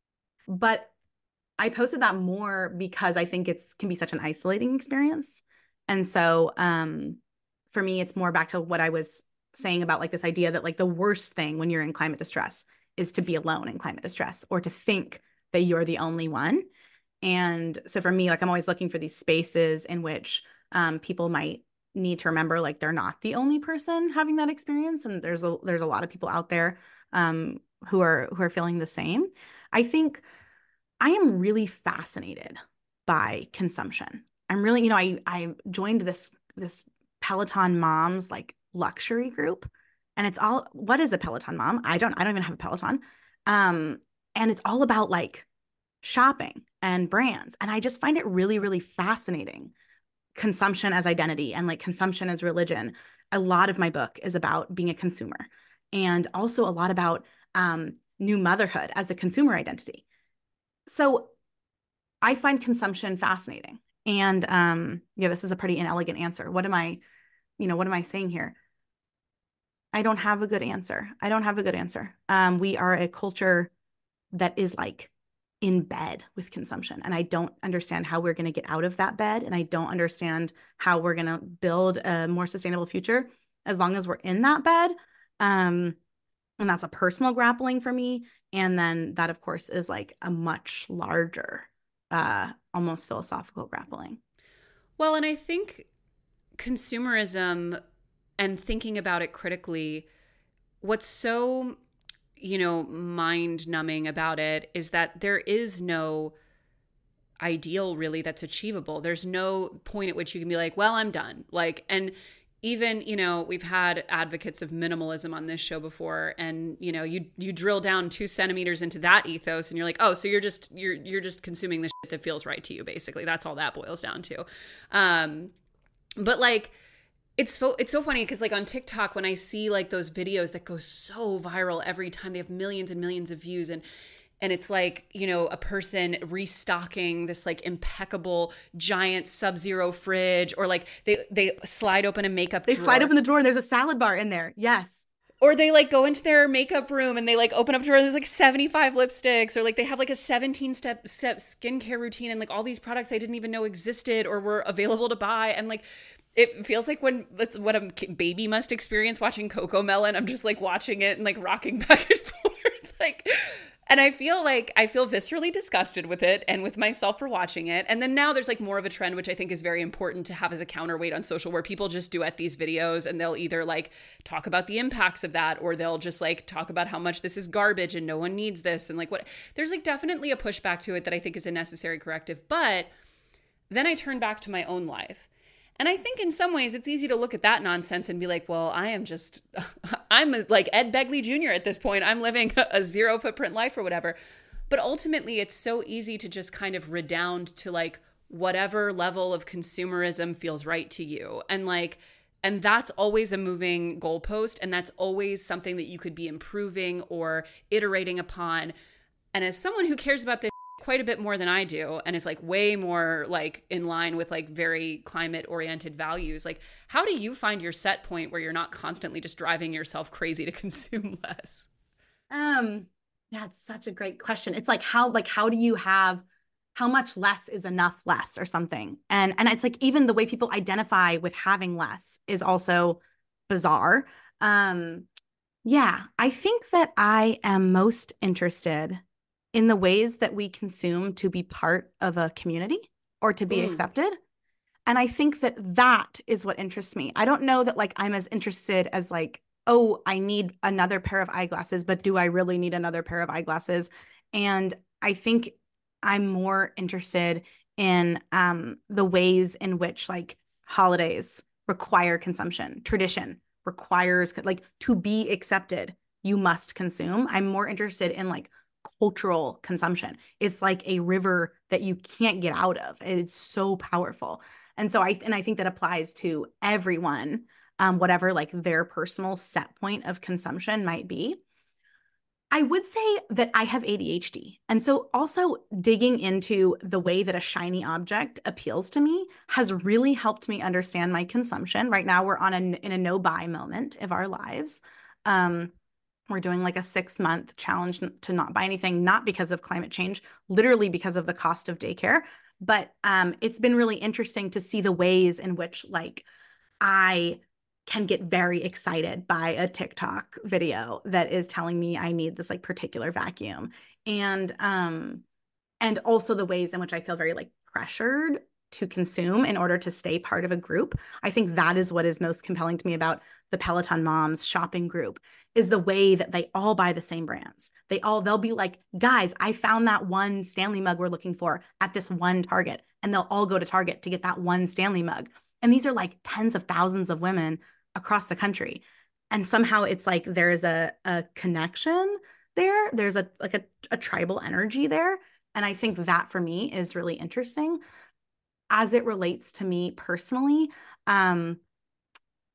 but I posted that more because I think it's can be such an isolating experience. And so um, for me, it's more back to what I was saying about like this idea that like the worst thing when you're in climate distress is to be alone in climate distress or to think that you're the only one. And so for me, like I'm always looking for these spaces in which um, people might need to remember like they're not the only person having that experience. And there's a there's a lot of people out there um, who are who are feeling the same. I think I am really fascinated by consumption. I'm really, you know, I I joined this this Peloton moms like luxury group, and it's all, what is a Peloton mom? I don't I don't even have a Peloton. Um, and it's all about like shopping and brands. And I just find it really, really fascinating. Consumption as identity and like consumption as religion. A lot of my book is about being a consumer, and also a lot about um, new motherhood as a consumer identity. So I find consumption fascinating. And um, yeah, this is a pretty inelegant answer. What am I, you know, what am I saying here? I don't have a good answer. I don't have a good answer. Um, we are a culture that is like in bed with consumption. And I don't understand how we're going to get out of that bed. And I don't understand how we're going to build a more sustainable future as long as we're in that bed. Um, and that's a personal grappling for me. And then that, of course, is like a much larger, uh, almost philosophical grappling. Well, and I think consumerism and thinking about it critically, what's so, you know, mind numbing about it is that there is no ideal really that's achievable. There's no point at which you can be like, well, I'm done. Like, and even, you know, we've had advocates of minimalism on this show before, and, you know, you you drill down two centimeters into that ethos and you're like, oh, so you're just you're you're just consuming the shit that feels right to you, basically. That's all that boils down to. Um, but like, it's so it's so funny because like on TikTok, when I see like those videos that go so viral every time, they have millions and millions of views, and and it's like, you know, a person restocking this like impeccable giant Sub-Zero fridge, or like they they slide open a makeup They drawer. slide open the drawer and there's a salad bar in there. Yes. Or they like go into their makeup room and they like open up a drawer and there's like seventy-five lipsticks, or like they have like a seventeen step step skincare routine and like all these products I didn't even know existed or were available to buy. And like, it feels like when that's what a baby must experience watching CoComelon. I'm just like watching it and like rocking back and forth. Like, and I feel like I feel viscerally disgusted with it and with myself for watching it. And then now there's like more of a trend, which I think is very important to have as a counterweight on social, where people just duet these videos and they'll either like talk about the impacts of that, or they'll just like talk about how much this is garbage and no one needs this. And like what, there's like definitely a pushback to it that I think is a necessary corrective. But then I turn back to my own life. And I think in some ways it's easy to look at that nonsense and be like, well, I am just, I'm like Ed Begley Junior at this point. I'm living a zero footprint life or whatever. But ultimately, it's so easy to just kind of redound to like whatever level of consumerism feels right to you. And like, and that's always a moving goalpost. And that's always something that you could be improving or iterating upon. And as someone who cares about this quite a bit more than I do, and is like way more like in line with like very climate oriented values, like how do you find your set point where you're not constantly just driving yourself crazy to consume less? Um, that's such a great question. It's like how like how do you have how much less is enough less or something? And and it's like even the way people identify with having less is also bizarre. Um, yeah, I think that I am most interested in the ways that we consume to be part of a community or to be mm. accepted. And I think that that is what interests me. I don't know that like I'm as interested as like, oh, I need another pair of eyeglasses, but do I really need another pair of eyeglasses? And I think I'm more interested in um, the ways in which like holidays require consumption, tradition requires like to be accepted, you must consume. I'm more interested in like cultural consumption. It's like a river that you can't get out of. It's so powerful. And so I and I think that applies to everyone, um, whatever like their personal set point of consumption might be. I would say that I have A D H D. And so also digging into the way that a shiny object appeals to me has really helped me understand my consumption. Right now we're on a, in a no-buy moment of our lives. Um, We're doing like a six month challenge to not buy anything, not because of climate change, literally because of the cost of daycare. But um, it's been really interesting to see the ways in which like I can get very excited by a TikTok video that is telling me I need this like particular vacuum. And um, and also the ways in which I feel very like pressured to consume in order to stay part of a group. I think that is what is most compelling to me about the Peloton Moms shopping group, is the way that they all buy the same brands. They all, they'll be like, guys, I found that one Stanley mug we're looking for at this one Target. And they'll all go to Target to get that one Stanley mug. And these are like tens of thousands of women across the country. And somehow it's like there is a, a connection there. There's a like a, a tribal energy there. And I think that for me is really interesting. As it relates to me personally, um,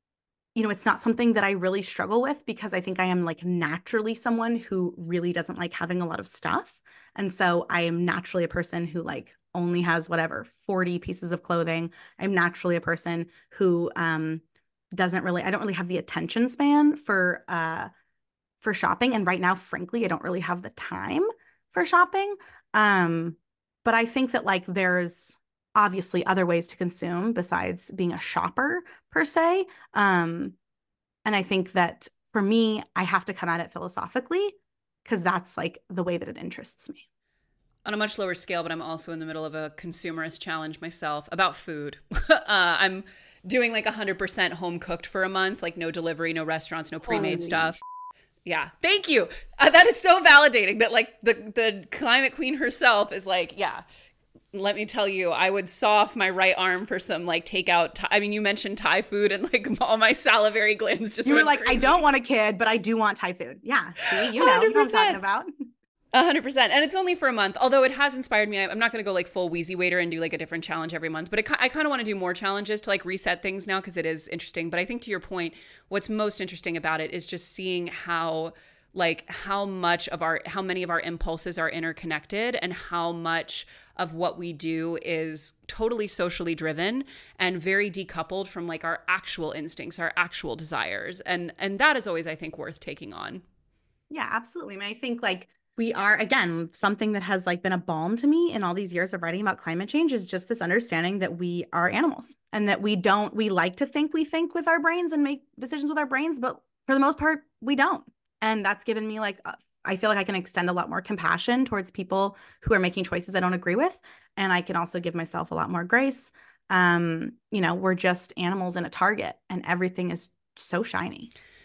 you know, it's not something that I really struggle with because I think I am like naturally someone who really doesn't like having a lot of stuff. And so I am naturally a person who like only has whatever, forty pieces of clothing. I'm naturally a person who um, doesn't really, I don't really have the attention span for, uh, for shopping. And right now, frankly, I don't really have the time for shopping. Um, but I think that like there's obviously other ways to consume besides being a shopper per se. Um, and I think that for me, I have to come at it philosophically because that's like the way that it interests me. On a much lower scale, but I'm also in the middle of a consumerist challenge myself about food. uh, I'm doing like one hundred percent home cooked for a month, like no delivery, no restaurants, no pre-made Holy stuff. Yeah, thank you. Uh, that is so validating that like the the climate queen herself is like, yeah, let me tell you, I would saw off my right arm for some like takeout. Th- I mean, you mentioned Thai food and like all my salivary glands just You were went like, crazy. I don't want a kid, but I do want Thai food. Yeah, see, you know, you know what I'm talking about. A hundred percent. And it's only for a month, although it has inspired me. I'm not going to go like full Wheezy Waiter and do like a different challenge every month, but it, I kind of want to do more challenges to like reset things now because it is interesting. But I think to your point, what's most interesting about it is just seeing how like how much of our, how many of our impulses are interconnected and how much of what we do is totally socially driven and very decoupled from like our actual instincts, our actual desires. And, and that is always, I think, worth taking on. Yeah, absolutely. I mean, I think like we are, again, something that has like been a balm to me in all these years of writing about climate change is just this understanding that we are animals and that we don't, we like to think we think with our brains and make decisions with our brains, but for the most part, we don't. And that's given me like, uh, I feel like I can extend a lot more compassion towards people who are making choices I don't agree with. And I can also give myself a lot more grace. Um, you know, we're just animals in a target and everything is so shiny.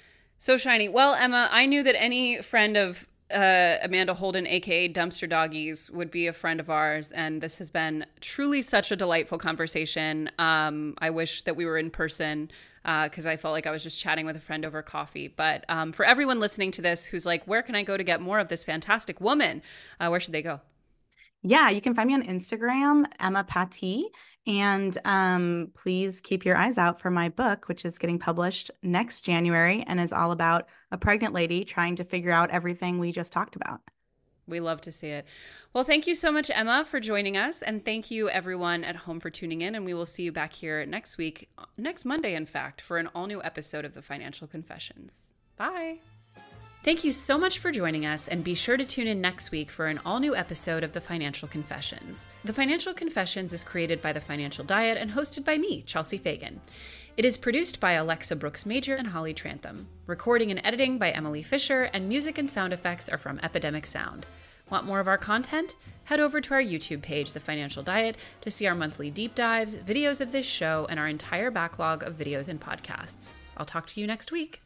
So shiny. Well, Emma, I knew that any friend of uh, Amanda Holden, aka Dumpster Doggies, would be a friend of ours, and this has been truly such a delightful conversation. Um, I wish that we were in person because uh, I felt like I was just chatting with a friend over coffee. But um, for everyone listening to this who's like, where can I go to get more of this fantastic woman? Uh, where should they go? Yeah, you can find me on Instagram, Emma Patti. And um, please keep your eyes out for my book, which is getting published next January and is all about a pregnant lady trying to figure out everything we just talked about. We love to see it. Well, thank you so much, Emma, for joining us. And thank you, everyone at home, for tuning in. And we will see you back here next week, next Monday, in fact, for an all-new episode of The Financial Confessions. Bye. Thank you so much for joining us, and be sure to tune in next week for an all-new episode of The Financial Confessions. The Financial Confessions is created by The Financial Diet and hosted by me, Chelsea Fagan. It is produced by Alexa Brooks-Major and Holly Trantham. Recording and editing by Emily Fisher, and music and sound effects are from Epidemic Sound. Want more of our content? Head over to our YouTube page, The Financial Diet, to see our monthly deep dives, videos of this show, and our entire backlog of videos and podcasts. I'll talk to you next week.